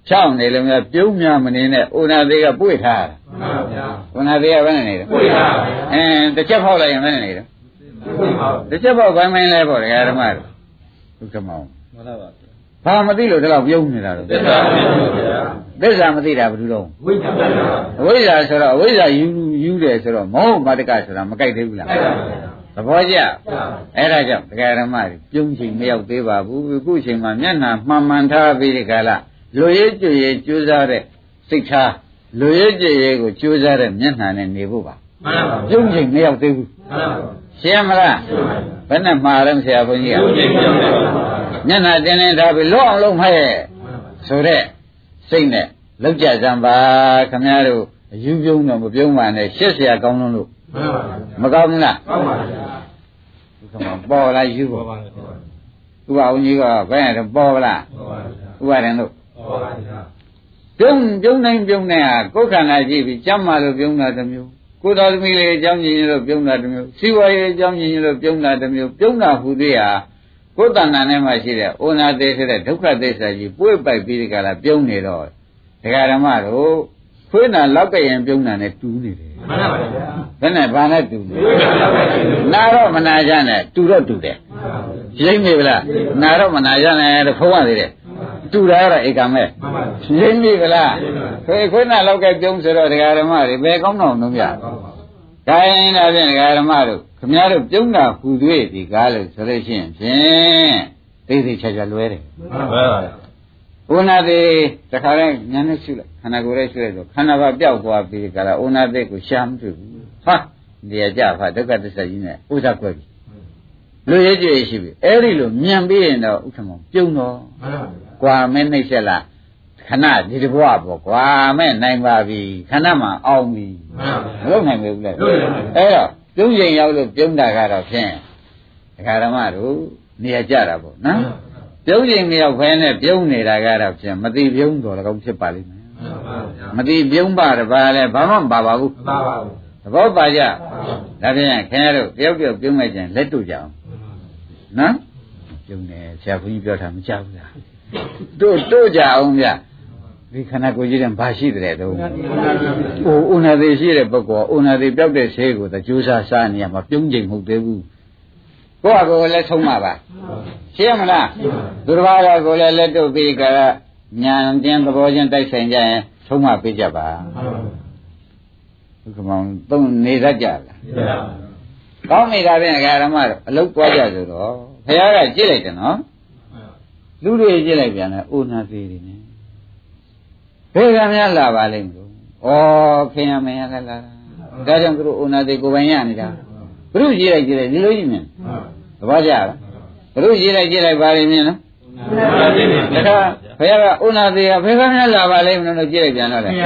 [SPEAKER 2] ချောင်းနေလို့များပြုံးများမနေနဲ့ဥနာသေးကပွေထားတာမှန်ပါဗျာဥနာသေးကဘယ်နဲ့နေလဲပွေထားပါဗျာအင်းတစ်ချက်ဖောက်လိုက်ရင်ဘယ်နဲ့နေလဲပွေပါတစ်ချက်ဖောက်ပိုင်းပိုင်းလဲပေါ့ဓမ္မတို့ဥက္ကမောမှန်ပါပါဘာမသိလို့ဒီလောက်ပြုံးနေတာတော့သစ္စာမသိဘူးဗျာသစ္စာမသိတာဘယ်လိုတော့ဝိဇ္ဇာအဝိဇ္ဇာဆိုတော့အဝိဇ္ဇာယူယူတယ်ဆိုတော့မောဟမတ္တကဆိုတာမကြိုက်သေးဘူးလားသဘောကျအဲ့ဒါကြောင့်တရားဓမ္မတွေပြုံးချိန်မရောက်သေးပါဘူးအခုချိန်မှာမျက်နှာမှန်မှန်ထားပြီးဒီကလာလူရဲကြွရဲကြိုးစားတဲ့စိတ်ထားလူရဲကြွရဲကိုကြိုးစားတဲ့မျက်နှာနဲ့နေဖို့ပါမှန်ပါဘူးပြုံးချိန်မရောက်သေးဘူးမှန်ပါဘူးရှင်းမလားဘယ်နဲ့မှားလဲဆရာဘုန်းကြီးကပြုံးချိန်မရောက်သေးဘူးမျက်နှာတင်းတင်းထားပြီးလောအောင်လုံးဖဲဆိုတဲ့စိတ်နဲ့လောက်ကြစမ်းပါခင်ဗျားတို့အယူပြုံးတော့မပြုံးပါနဲ့ရှက်เสียကောင်းလုံးလို့မကောင်းဘူးလားကောင်းပါဗျာဒီကမှာပေါ်လာယူပေါ်ပါဗျာဥပအောင်ကြီးကဘယ်နဲ့ပေါ်လားပေါ်ပါဗျာဥပရင်လို့ပေါ်ပါဗျာပြုံးပြုံးနိုင်ပြုံးနိုင်ဟာကိုယ်ခန္ဓာကြည့်ပြီးကြမ်းမာလို့ပြုံးတာတစ်မျိုးကိုယ်တော်သမီးလေးအကြောင်းကြီးလို့ပြုံးတာတစ်မျိုးစီဝါရေးအကြောင်းကြီးလို့ပြုံးတာတစ်မျိုးပြုံးတာဟူသေးဟာကိုယ်တဏ္ဍာနဲ့မှရှိတဲ့ဩနာသေးဆိုတဲ့ဒုက္ခသစ္စာကြီးပွေ့ပိုက်ပြီးဒီကလာပြုံးနေတော့ဒကာဓမ္မတို့ခွေးနာလောက်ကရင်ပြုံးတာနဲ့တူးနေတယ်မှန်ပါပါဗျာဘယ်နဲ့ဘာနဲ့တူးလဲနာတော့မနာကြနဲ့တူတော့တူတယ်ရိမ့်မိဗလားနာတော့မနာကြနဲ့တဖုံးရသေးတယ်တူတာကတော့ဧကမဲ့ရိမ့်မိဗလားခွေးခွေးနာလောက်ကပြုံးဆိုတော့ဒကာဓမ္မတွေဘယ်ကောင်းတော့လုံးပြခိုင်းတာဖြင့်ဒကာဓမ္မတို့ခမည်းတော်ပြုံးတာဟူသေးဒီကားလို့ဆိုလို့ရှိရင်ဖြင့်သိသိချာချာလွဲတယ်မှန်ပါပါဥနာတိတခါလဲညာနဲ့ရှုလိုက်ခန္ဓာကိုယ်ရဲ့ရှုလိုက်ဆိုခန္ဓာဘာပျောက်သွားပြီကြလားဥနာတိကိုရှာမတွေ့ဘူးဟာနေရာကြဖာဒုက္ခသစ္စာကြီးနဲ့ဥစ္စာကွဲပြီလူရဲကြွေရှိပြီအဲ့ဒီလိုမြန်ပြီးရင်တော့ဥက္ကမောပြုံးတော့ကွာမဲနှိမ့်ဆက်လားခဏဒီတဘွားပေါ့ကွာမဲ့နိုင်ပါပြီခဏမှအောင်ပြီမလုပ်နိုင်ဘူးလေအဲ့တော့ပြုံးရင်ရောက်လို့ပြုံးတာကတော့ဖြင့်ဒကာဓမ္မတို့နေရာကြတာပေါ့နော်ပြုံးရင်မရောက်ဖဲနဲ့ပြုံးနေတာကတော့ဖြင့်မတိပြုံးတော်လည်းကောင်းဖြစ်ပါလိမ့်မယ်မတိပြုံးပါတပါလဲဘာမှမပါပါဘူးမပါပါဘူးသဘောပါကြဒါဖြင့်ခင်ဗျားတို့တယောက်တယောက်ပြုံးလိုက်ကြရင်လက်တို့ကြအောင်နော်ပြုံးတယ်ဆရာဘုန်းကြီးပြောတာမကြောက်ဘူးလားတို့တို့ကြအောင်ဗျဒီခန္ဓာကိုယ်ကြီးတဲ့ဘာရှိတယ်တော့ဟိုဥနာသေးရှိတဲ့ပုဂ္ဂိုလ်ဥနာသေးပြောက်တဲ့ဆေးကိုသကြိုးစားစားနေရမှာပြုံးချိန်မဟုတ်သေးဘူးကိုယ့်အကိုလည်းဆုံးမှာပါရှင်းမလားသူတစ်ပါးကကိုလည်းလက်တို့ပြီးကြတာညာတင်းသဘောချင်းတိုက်ဆိုင်ကြရင်ဆုံးမပေးကြပါဘုကမောင်သုံးနေတတ်ကြလားကောင်းနေတာဖြင့်ဓမ္မတို့အလုတ်သွားကြဆိုတော့ဘုရားကကြည့်လိုက်တယ်နော်လူတွေကြည့်လိုက်ပြန်လဲဥနာသေးတွေနဲ့ဘယ်ကများလာပါလိမ့်လို့ဩခင်ရမင်းရလာလာဒါကြောင့်သူတို့ဥနာသေးကိုပိုင်ရနေတာဘုရုကြည့်လိုက်ကြည့်လိုက်ဒီလိုကြီးမြင်သဘောကျလားဘုရုကြည့်လိုက်ကြည့်လိုက်ပါလိမ့်မြင်နော်ဒါကဘုရားကဥနာသေးကဘယ်ကများလာပါလိမ့်မလို့ကြည့်လိုက်ပြန်တော့လေဩ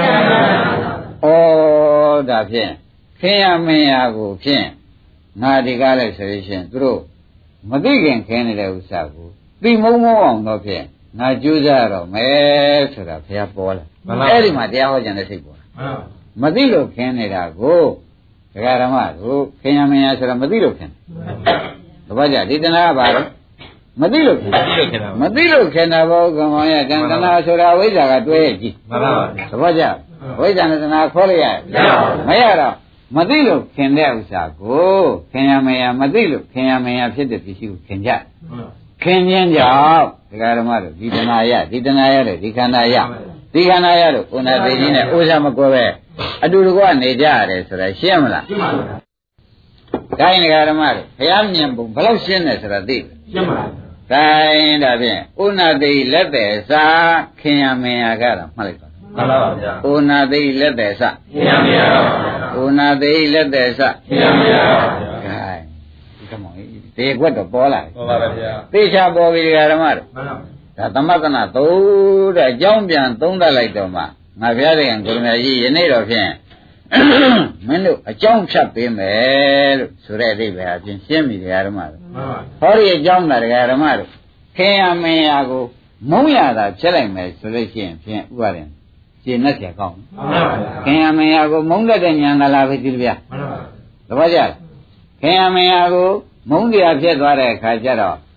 [SPEAKER 2] ဒါဖြင့်ခင်ရမင်းရကိုဖြင့်ငါဒီကားလိုက်ဆိုလို့ရှိရင်သူတို့မသိခင်ခင်းနေတဲ့ဥစ္စာကိုသိမုံမုံအောင်တော့ဖြင့်ငါကြိုးစားတော့မယ်ဆိုတာဘုရားပေါ်လာအဲ့ဒီမှာတရားဟောကြတဲ့စိတ်ပေါ်လာမသိလို့ခင်းနေတာကိုဒကာဓမ္မတို့ခင်ရမင်းရဆိုတာမသိလို့ခင်းတပည့်ကြဒီတဏှာကဘာလဲမသိလို့ခင်းမသိလို့ခင်းတာဘောကမောင်ရတဏှာဆိုတာဝိဇ္ဇာကတွဲကြည့်မှန်ပါပါတပည့်ကြဝိဇ္ဇာနဲ့တဏှာခေါ်လိုက်ရမရတော့မသိလို့ခင်တဲ့ဥစ္စာကိုခင်ရမင်းရမသိလို့ခင်ရမင်းရဖြစ်တဲ့ပစ္စည်းကိုခင်ကြခင်ခြင်းကြောင့်ဒကာဓမ္မတို့ဒီတဏှာရဒီတဏှာရတဲ့ဒီခန္ဓာရဒီခန္ဓာရလို့ဥနာသေးကြီးနဲ့ဥစ္စာမကွဲပဲအတူတကွနေကြရတယ်ဆိုတာရှင်းမလားရှင်းပါဘူး။ဒါရင်ဒကာဓမ္မတို့ဘုရားမြင်ပုံဘယ်လောက်ရှင်းတယ်ဆိုတာသိရှင်းပါဘူး။ဒါရင်ဒါဖြင့်ဥနာသေးလက်တဲ့စာခင်ရမင်းရကတော့မှတ်လိုက်ပါမှန်ပါပါဗျာ။ဥနာသေးလက်တဲ့စာခင်ရမင်းရပါဗျာ။ဥနာသေးလက်တဲ့စာခင်ရမင်းရပါဗျာ။ဒါဒီကမောင်ဒီကွက်တော့ပေါ်လာတယ်ပေါ်ပါပါဗျာ။သေချာပေါ်ပြီဒကာဓမ္မတို့မှန်ပါဒါသမသနာသုံးတဲ့အကြောင်းပြန်သုံးတတ်လိုက်တော့မှငါဘုရားရှင်ကိုရမကြီးယနေ့တော့ဖြင့်မင်းတို့အကြောင်းဖြတ်ပေးမယ်လို့ဆိုတဲ့အဓိပ္ပာယ်အပြင်ရှင်းပြီတရားဓမ္မတို့ဟောဒီအကြောင်းကတရားဓမ္မတို့ခင်ရမင်းရကိုမုံရတာဖြစ်လိုက်မယ်ဆိုလို့ရှိရင်ဖြင့်ဥပါရင်ရှင်းနဲ့ကြောက်ခင်ရမင်းရကိုမုံတတ်တဲ့ဉာဏ်ကလာပဲဒီလိုဗျာသဘောကျခင်ရမင်းရကိုမုံတရားဖြစ်သွားတဲ့အခါကျတော့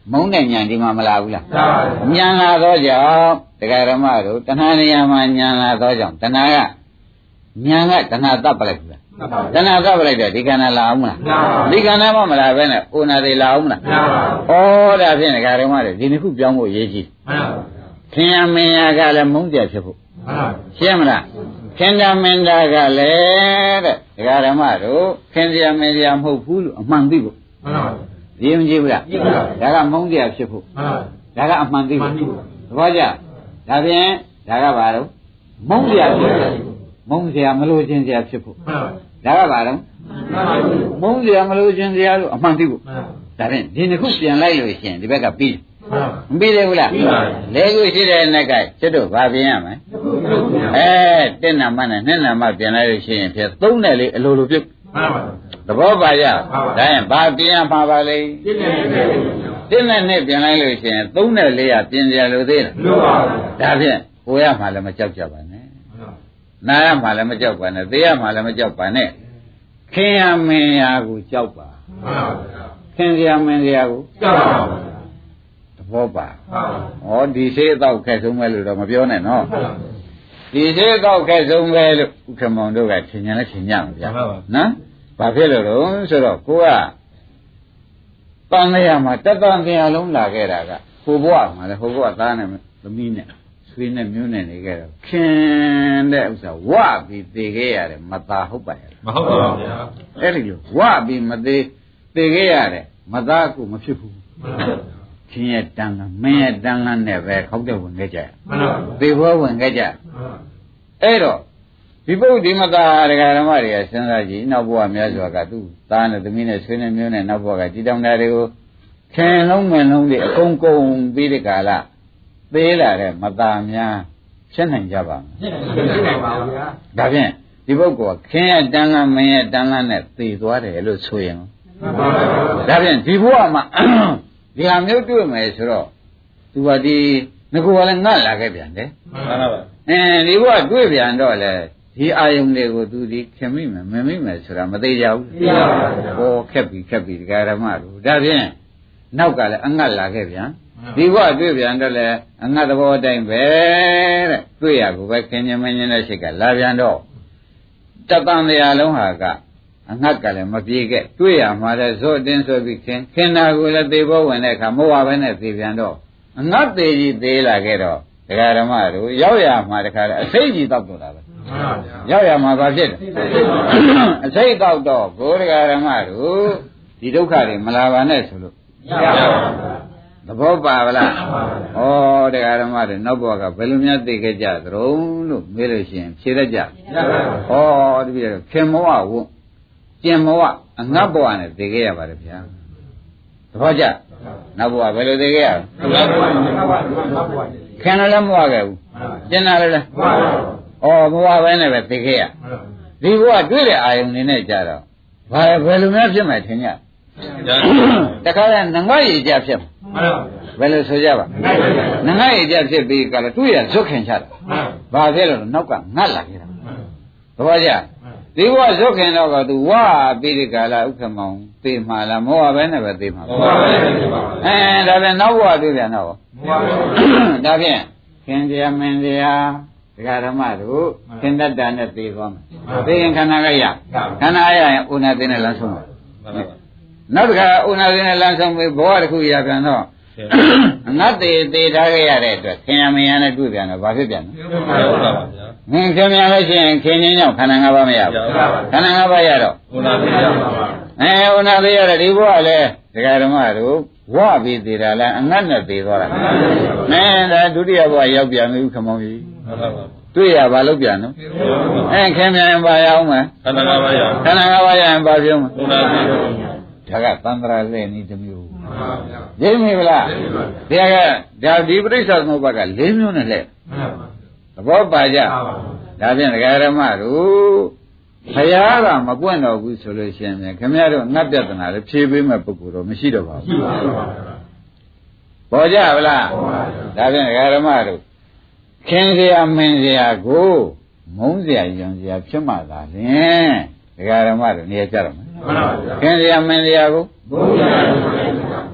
[SPEAKER 2] မုန်းတဲ့ညာဒီမှာမလာဘူးလားညာလာတော့ကြောင့်တရားဓမ္မတို့တဏှာနေရာမှာညာလာတော့ကြောင့်တဏှာကညာကတဏှာတပ်ပလိုက်ဘူးလားတဏှာတပ်ပလိုက်တော့ဒီခန္ဓာလာအောင်မလားဒီခန္ဓာမှမလာဘဲနဲ့ဥနာတွေလာအောင်မလားဩဒါဖြင့်တရားဓမ္မတွေဒီနှစ်ခုပြောင်းဖို့ရေးကြည့်ခင်ယမင်းရကလည်းမုန်းကြဖြစ်ဖို့ရှင်းမလားခင်ဗျာမင်းသားကလည်းတဲ့ဒကာဓမ္မတို့ခင်ဗျာမင်းသားမဟုတ်ဘူးလို့အမှန်သိဖို့မှန်ပါဘူးဒီမကြည့်ဘူးလားကြည့်ပါဘူးဒါကမုန်းတရားဖြစ်ဖို့မှန်ပါဒါကအမှန်သိဖို့သဘောကျဒါဖြင့်ဒါကဘာလို့မုန်းတရားဖြစ်ဖို့မုန်းတရားမလို့ခြင်းတရားဖြစ်ဖို့မှန်ပါဒါကဘာလို့မုန်းတရားမလို့ခြင်းတရားလို့အမှန်သိဖို့မှန်ပါဒါဖြင့်ဒီနှစ်ခုပြန်လိုက်လို့ရှိရင်ဒီဘက်ကပြီးမပြီးသေးဘူးလားလဲခုရှိတဲ့နဲ့ကကျွတ်တို့ဘာပြင်ရမလဲအဲတစ်နာမနဲ့နှစ်နာမပြင်လိုက်လို့ရှိရင်ဖြစ်သုံးနဲ့လေးအလိုလိုပြုတ်သဘောပါရဒါရင်ဘာပြင်ရမှာပါလဲတစ်နဲ့နှစ်ပြင်လိုက်လို့ရှိရင်သုံးနဲ့လေးကပြင်ကြလို့သေးလားမလိုပါဘူးဒါဖြင့်ကိုရမှာလည်းမကြောက်ကြပါနဲ့နာရမှာလည်းမကြောက်ပါနဲ့သိရမှာလည်းမကြောက်ပါနဲ့ခင်ရမင်းရာကိုကြောက်ပါခင်ရမင်းရာကိုကြောက်ပါဘောပါဟောဒီသေးအတော့ခက်ဆုံးပဲလို့တော့မပြောနဲ့နော်ဒီသေးအတော့ခက်ဆုံးပဲလို့ဥက္ကမောင်တို့ကထင်ညာနဲ့ထင်ကြမှာဗျာနော်ဘာဖြစ်လို့လဲဆိုတော့ကိုကတန်လျာမှာတတန်တရားလုံးလာခဲ့တာကဟိုဘဝမှာလေဟိုဘဝသားနဲ့သမီးနဲ့ဆွေးနဲ့မျိုးနဲ့နေခဲ့တော့ခင်တဲ့ဥစ္စာဝပြီးသေခဲ့ရတယ်မသာဟုတ်ပါရဲ့မဟုတ်ပါဘူးဗျာအဲ့ဒီလိုဝပြီးမသေးသေခဲ့ရတယ်မသာကိုမဖြစ်ဘူးချင်းရဲ့တန်လန်းမင်းရဲ့တန်လန်းနဲ့ပဲခောက်တဲ့ဝင်ခဲ့ကြမှန်ပါဘူးသေဘောဝင်ခဲ့ကြအဲ့တော့ဒီပုဒ်ဒီမသာဒကာဓမ္မတွေကစဉ်းစားကြည့်နောက်ဘဝများစွာကသူ့သားနဲ့သမီးနဲ့ဆွေးနွေးမျိုးနဲ့နောက်ဘဝကဒီတောင်တာတွေကိုခင်လုံးမလုံးတွေအကုန်ကုန်ပြီးတဲ့ကာလသေးလာတဲ့မသာများဖြစ်နိုင်ကြပါမလားဖြစ်နိုင်ပါဘူးဗျာဒါဖြင့်ဒီပုဒ်ကခင်ရဲ့တန်လန်းမင်းရဲ့တန်လန်းနဲ့သေသွားတယ်လို့ဆိုရင်ဒါဖြင့်ဒီဘဝမှာဒီဟာမျိုးတွေ့မယ်ဆိုတော့သူကဒီငကူကလည်းငတ်လာခဲ့ပြန်တယ်မှန်ပါပါအင်းဒီဘုရားတွေ့ပြန်တော့လေဒီအာယုန်တွေကိုသူဒီခင်မိမယ်မမိမယ်ဆိုတာမသေးကြဘူးသိပါပါဟောခက်ပြီခက်ပြီဒကာဓမ္မတို့ဒါဖြင့်နောက်ကလည်းအငတ်လာခဲ့ပြန်ဒီဘုရားတွေ့ပြန်တော့လေအငတ်သဘောအတိုင်းပဲတဲ့တွေ့ရကိုပဲခင်ញမင်းញတဲ့စိတ်ကလာပြန်တော့တတန်တရားလုံးဟာကအငတ်ကလည်းမပြေခဲ့တွေ့ရမှာလဲဇော့တင်းဆိုပြီးခင်ခင်နာကိုလည်းသေဘောဝင်တဲ့အခါမဟုတ်ပါပဲနဲ့သေပြန်တော့အငတ်သေးကြီးသေးလာခဲ့တော့ဒကာဓမ္မတို့ရောက်ရမှာတခါလဲအစိတ်ကြီးတောက်တော့တာပဲရောက်ရမှာဘာဖြစ်လဲအစိတ်တောက်တော့ဘုရားဓမ္မတို့ဒီဒုက္ခတွေမလာပါနဲ့ဆိုလို့သဘောပါဗလားဩတရားဓမ္မတွေနောက်ဘဝကဘယ်လိုများသိခဲ့ကြသတုံးလို့မေးလို့ရှိရင်ဖြေတတ်ကြဩတပည့်တော်ခင်မောဝုကျင်ဘဝအငတ်ဘဝနဲ့သိခဲ့ရပါတယ်ဗျာသဘောကျနောက်ဘဝဘယ်လိုသိခဲ့ရလဲခင်လည်းမဝခဲ့ဘူးကျင်လာလည်းဩဘဝပဲနဲ့ပဲသိခဲ့ရဒီဘဝတွေ့တဲ့အာယုန်နေနဲ့ကြတော့ဘာဘယ်လိုများဖြစ်မယ်ထင်ကြတခါကငငတ်ရည်ကြဖြစ်မှာဘယ်လိုဆိုကြပါငငတ်ရည်ကြဖြစ်ပြီးကလည်းတွေ့ရဇွတ်ခင်ချတာဘာဖြစ်လို့နောက်ကငတ်လာခဲ့တာသဘောကျဒီဘဝဇွတ်ခင်တော့ကသူဝါပြီးဒီကာလဥက္ကမောင်သိမှာလားမောဟပဲနဲ့ပဲသိမှာပါအဲဒါပြန်နောက်ဘဝတွေ့ပြန်တော့ဒါဖြင့်ခင်ဗျာမင်းဗျာဒကာဓမ္မတို့သင်္တတ္တနဲ့သိသွားမယ်သိရင်ခန္ဓာကရခန္ဓာရရင်ဥနာသိနဲ့လမ်းဆုံးတယ်နောက်တစ်ခါဥနာသိနဲ့လမ်းဆုံးပြီးဘဝတစ်ခုရပြန်တော့အငတ်သေးသေးထားခဲ့ရတဲ့အတွက်ခင်ဗျာမင်းနဲ့တွေ့ပြန်တော့ဘာဖြစ်ပြန်လဲဟုတ်ပါပါဗျာမင်းခင်ဗျာလည်းရှိရင်ခင်ချင်းကြောင့်ခန္ဓာ၅ပါးမရဘူးခန္ဓာ၅ပါးရတော့ဥနာသိရပါပါအဲဥနာသိရတဲ့ဒီဘဝလည်းဒကာဓမ္မတို့ဝပြီးသေးတာလားအငတ်နဲ့သေးသွားတာမင်းဒါဒုတိယဘဝရောက်ပြန်ပြီခမောင်းကြီးဟုတ်ပါပါတွေ့ရပါလို့ပြန်နော်အဲခင်ဗျာရင်ပါရအောင်မခန္ဓာ၅ပါးရခန္ဓာ၅ပါးရရင်ပါပြုံးဥနာသိဒါကသန္တရာလဲနည်းတစ်မျိုးမှန်ပါဗျာသိမိဗလားသိကဒါဒီပရိစ္ဆေသမုပ္ပါက၄မျိုးနဲ့လဲမှန်ပါသဘောပါကြဒါဖြင့်ဒကာရမတို့ဘုရားကမပွင့်တော့ဘူးဆိုလို့ရှိရင်ခင်ဗျားတို့ငတ်ပြဿနာလည်းဖြေပေးမဲ့ပုဂ္ဂိုလ်တော့မရှိတော့ပါဘူးရှိပါပါပေါ်ကြဗလားဒါဖြင့်ဒကာရမတို့ခင်စရာမင်းစရာကိုမုန်းစရာယုံစရာဖြစ်မှသာလင်ဒကာရမတို့နေရာကြတော့မယ်မှန်ပါဗျာခင်စရာမင်းစရာကိုမုန်းစရာ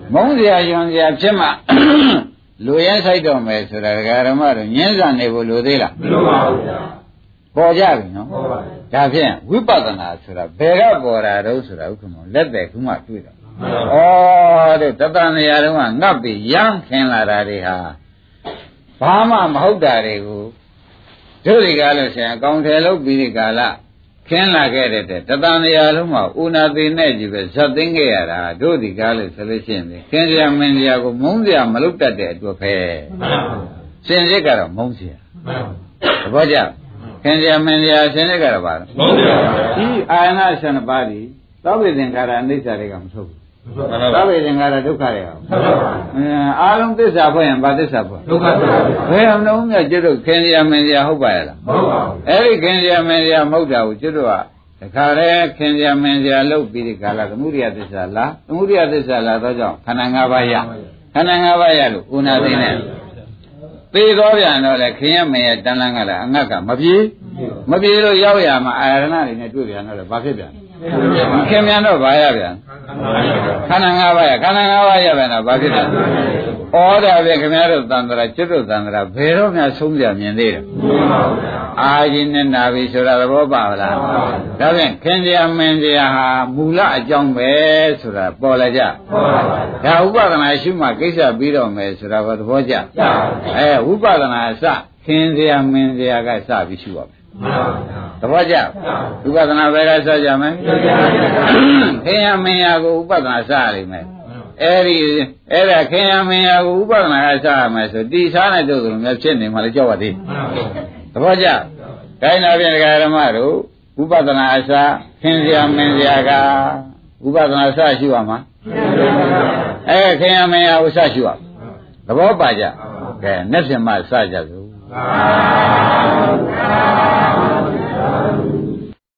[SPEAKER 2] မုန်းစရာယွန်စရာဖြစ်မှလူရဲဆိုင်တော်မယ်ဆိုတာဒကာရမတို့ညင်းဆန်နေဖို့လိုသေးလားမလိုပါဘူးဗျာပေါ်ကြပြီနော်ပေါ်ပါဘူးဒါဖြင့်ဝိပဿနာဆိုတာဘယ်ကပေါ်တာတော့ဆိုတာဥက္ကမောလက်သက်ခုမှတွေ့တာဩတဲ့တတန်နေရာတုန်းကငတ်ပြီးရမ်းခင်လာတာတွေဟာဘာမှမဟုတ်တာတွေကိုတို့ဒီကားလို့ဆိုရင်အကောင်ထည်လုပ်ပြီးဒီကာလခင်းလာခဲ့တဲ့တတန်နေရာလုံးမှာဥနာသိနဲ့ကြီးပဲဇတ်သိင်းခဲ့ရတာတို့ဒီကားလို့ဆိုလို့ရှိရင်ခင်းစရာမင်းစရာကိုမုန်းစရာမလုပ်တတ်တဲ့အတွက်ပဲစင်စစ်ကတော့မုန်းစရာသဘောကျခင်းစရာမင်းစရာစင်စစ်ကတော့ပါမုန်းစရာဒီအာယနာဆန္ဒပါးဒီသောဘိသင်္ခါရအနိစ္စတွေကမထုတ်ဘူးသောဘိသင်္ခါရဒုက္ခတွေကအားလုံးသစ္စာဖွင့်ရင်ဘာသစ္စာဖွင့်ဒုက္ခသစ္စာဘယ်အောင်လုံးမြတ်ကျွတ်တို့ခင်းစရာမင်းစရာဟုတ်ပါရဲ့လားမဟုတ်ပါဘူးအဲ့ဒီခင်းစရာမင်းစရာမဟုတ်တာကိုကျွတ်တို့ကတခါလေခင်ဗျာမင်းစရာလုပ်ပြီးဒီကာလသမုဒိယသစ္စာလားသမုဒိယသစ္စာလားတော့ကြောင့်ခန္ဓာ၅ပါးရခန္ဓာ၅ပါးရလို့ဥနာသိနေသေသောပြန်တော့လေခင်ဗျာမင်းရဲ့တန်လန်းကလည်းအငတ်ကမပြေမပြေလို့ရောက်ရမှာအာရဏတွေနဲ့တွေ့ပြန်တော့လေဘာဖြစ်ပြန်ခင်ဗျာတော့ဘာရပြန်ခန္ဓာ၅ပါးရခန္ဓာ၅ပါးရပြန်တော့ဘာဖြစ်လဲဩဒါပဲခင်ဗျားတို့သံဃာကျွတ်တို့သံဃာဘယ်တော့မှဆုံးကြမြင်သေးတယ်အာကြီးနဲ့နာပြီဆိုတာသဘောပါလားဒါဖြင့်ခင်ဗျာမင်းဗျာဟာမူလအကြောင်းပဲဆိုတာပေါ်လာကြဒါဥပဒနာရှုမှကိစ္စပြီးတော့မယ်ဆိုတာဘာသဘောကျအဲဥပဒနာအစခင်ဗျာမင်းဗျာကစပြီးရှုရမယ်သဘောကျဥပဒနာဘယ်ကစကြမလဲခင်ဗျာမင်းဗျာကိုဥပဒနာစရလိမ့်မယ်အဲ့ဒီအဲ့ဒါခင်ဗျာမင်းဗျာကိုဥပဒနာကစရမယ်ဆိုတိစားနဲ့တို့လိုမျိုးဖြစ်နေမှလည်းကြောက်ရသေးသဘောကျကိုင်းလာပြန်ဒကာဓမ္မတို့ဥပဒနာအစခင်ဗျာမင်းဗျာကဥပဒနာစရှိရမှာအဲခင်ဗျာမင်းဗျာကိုစရှိရသဘောပါကြကဲနဲ့ပြင်မှစကြစို့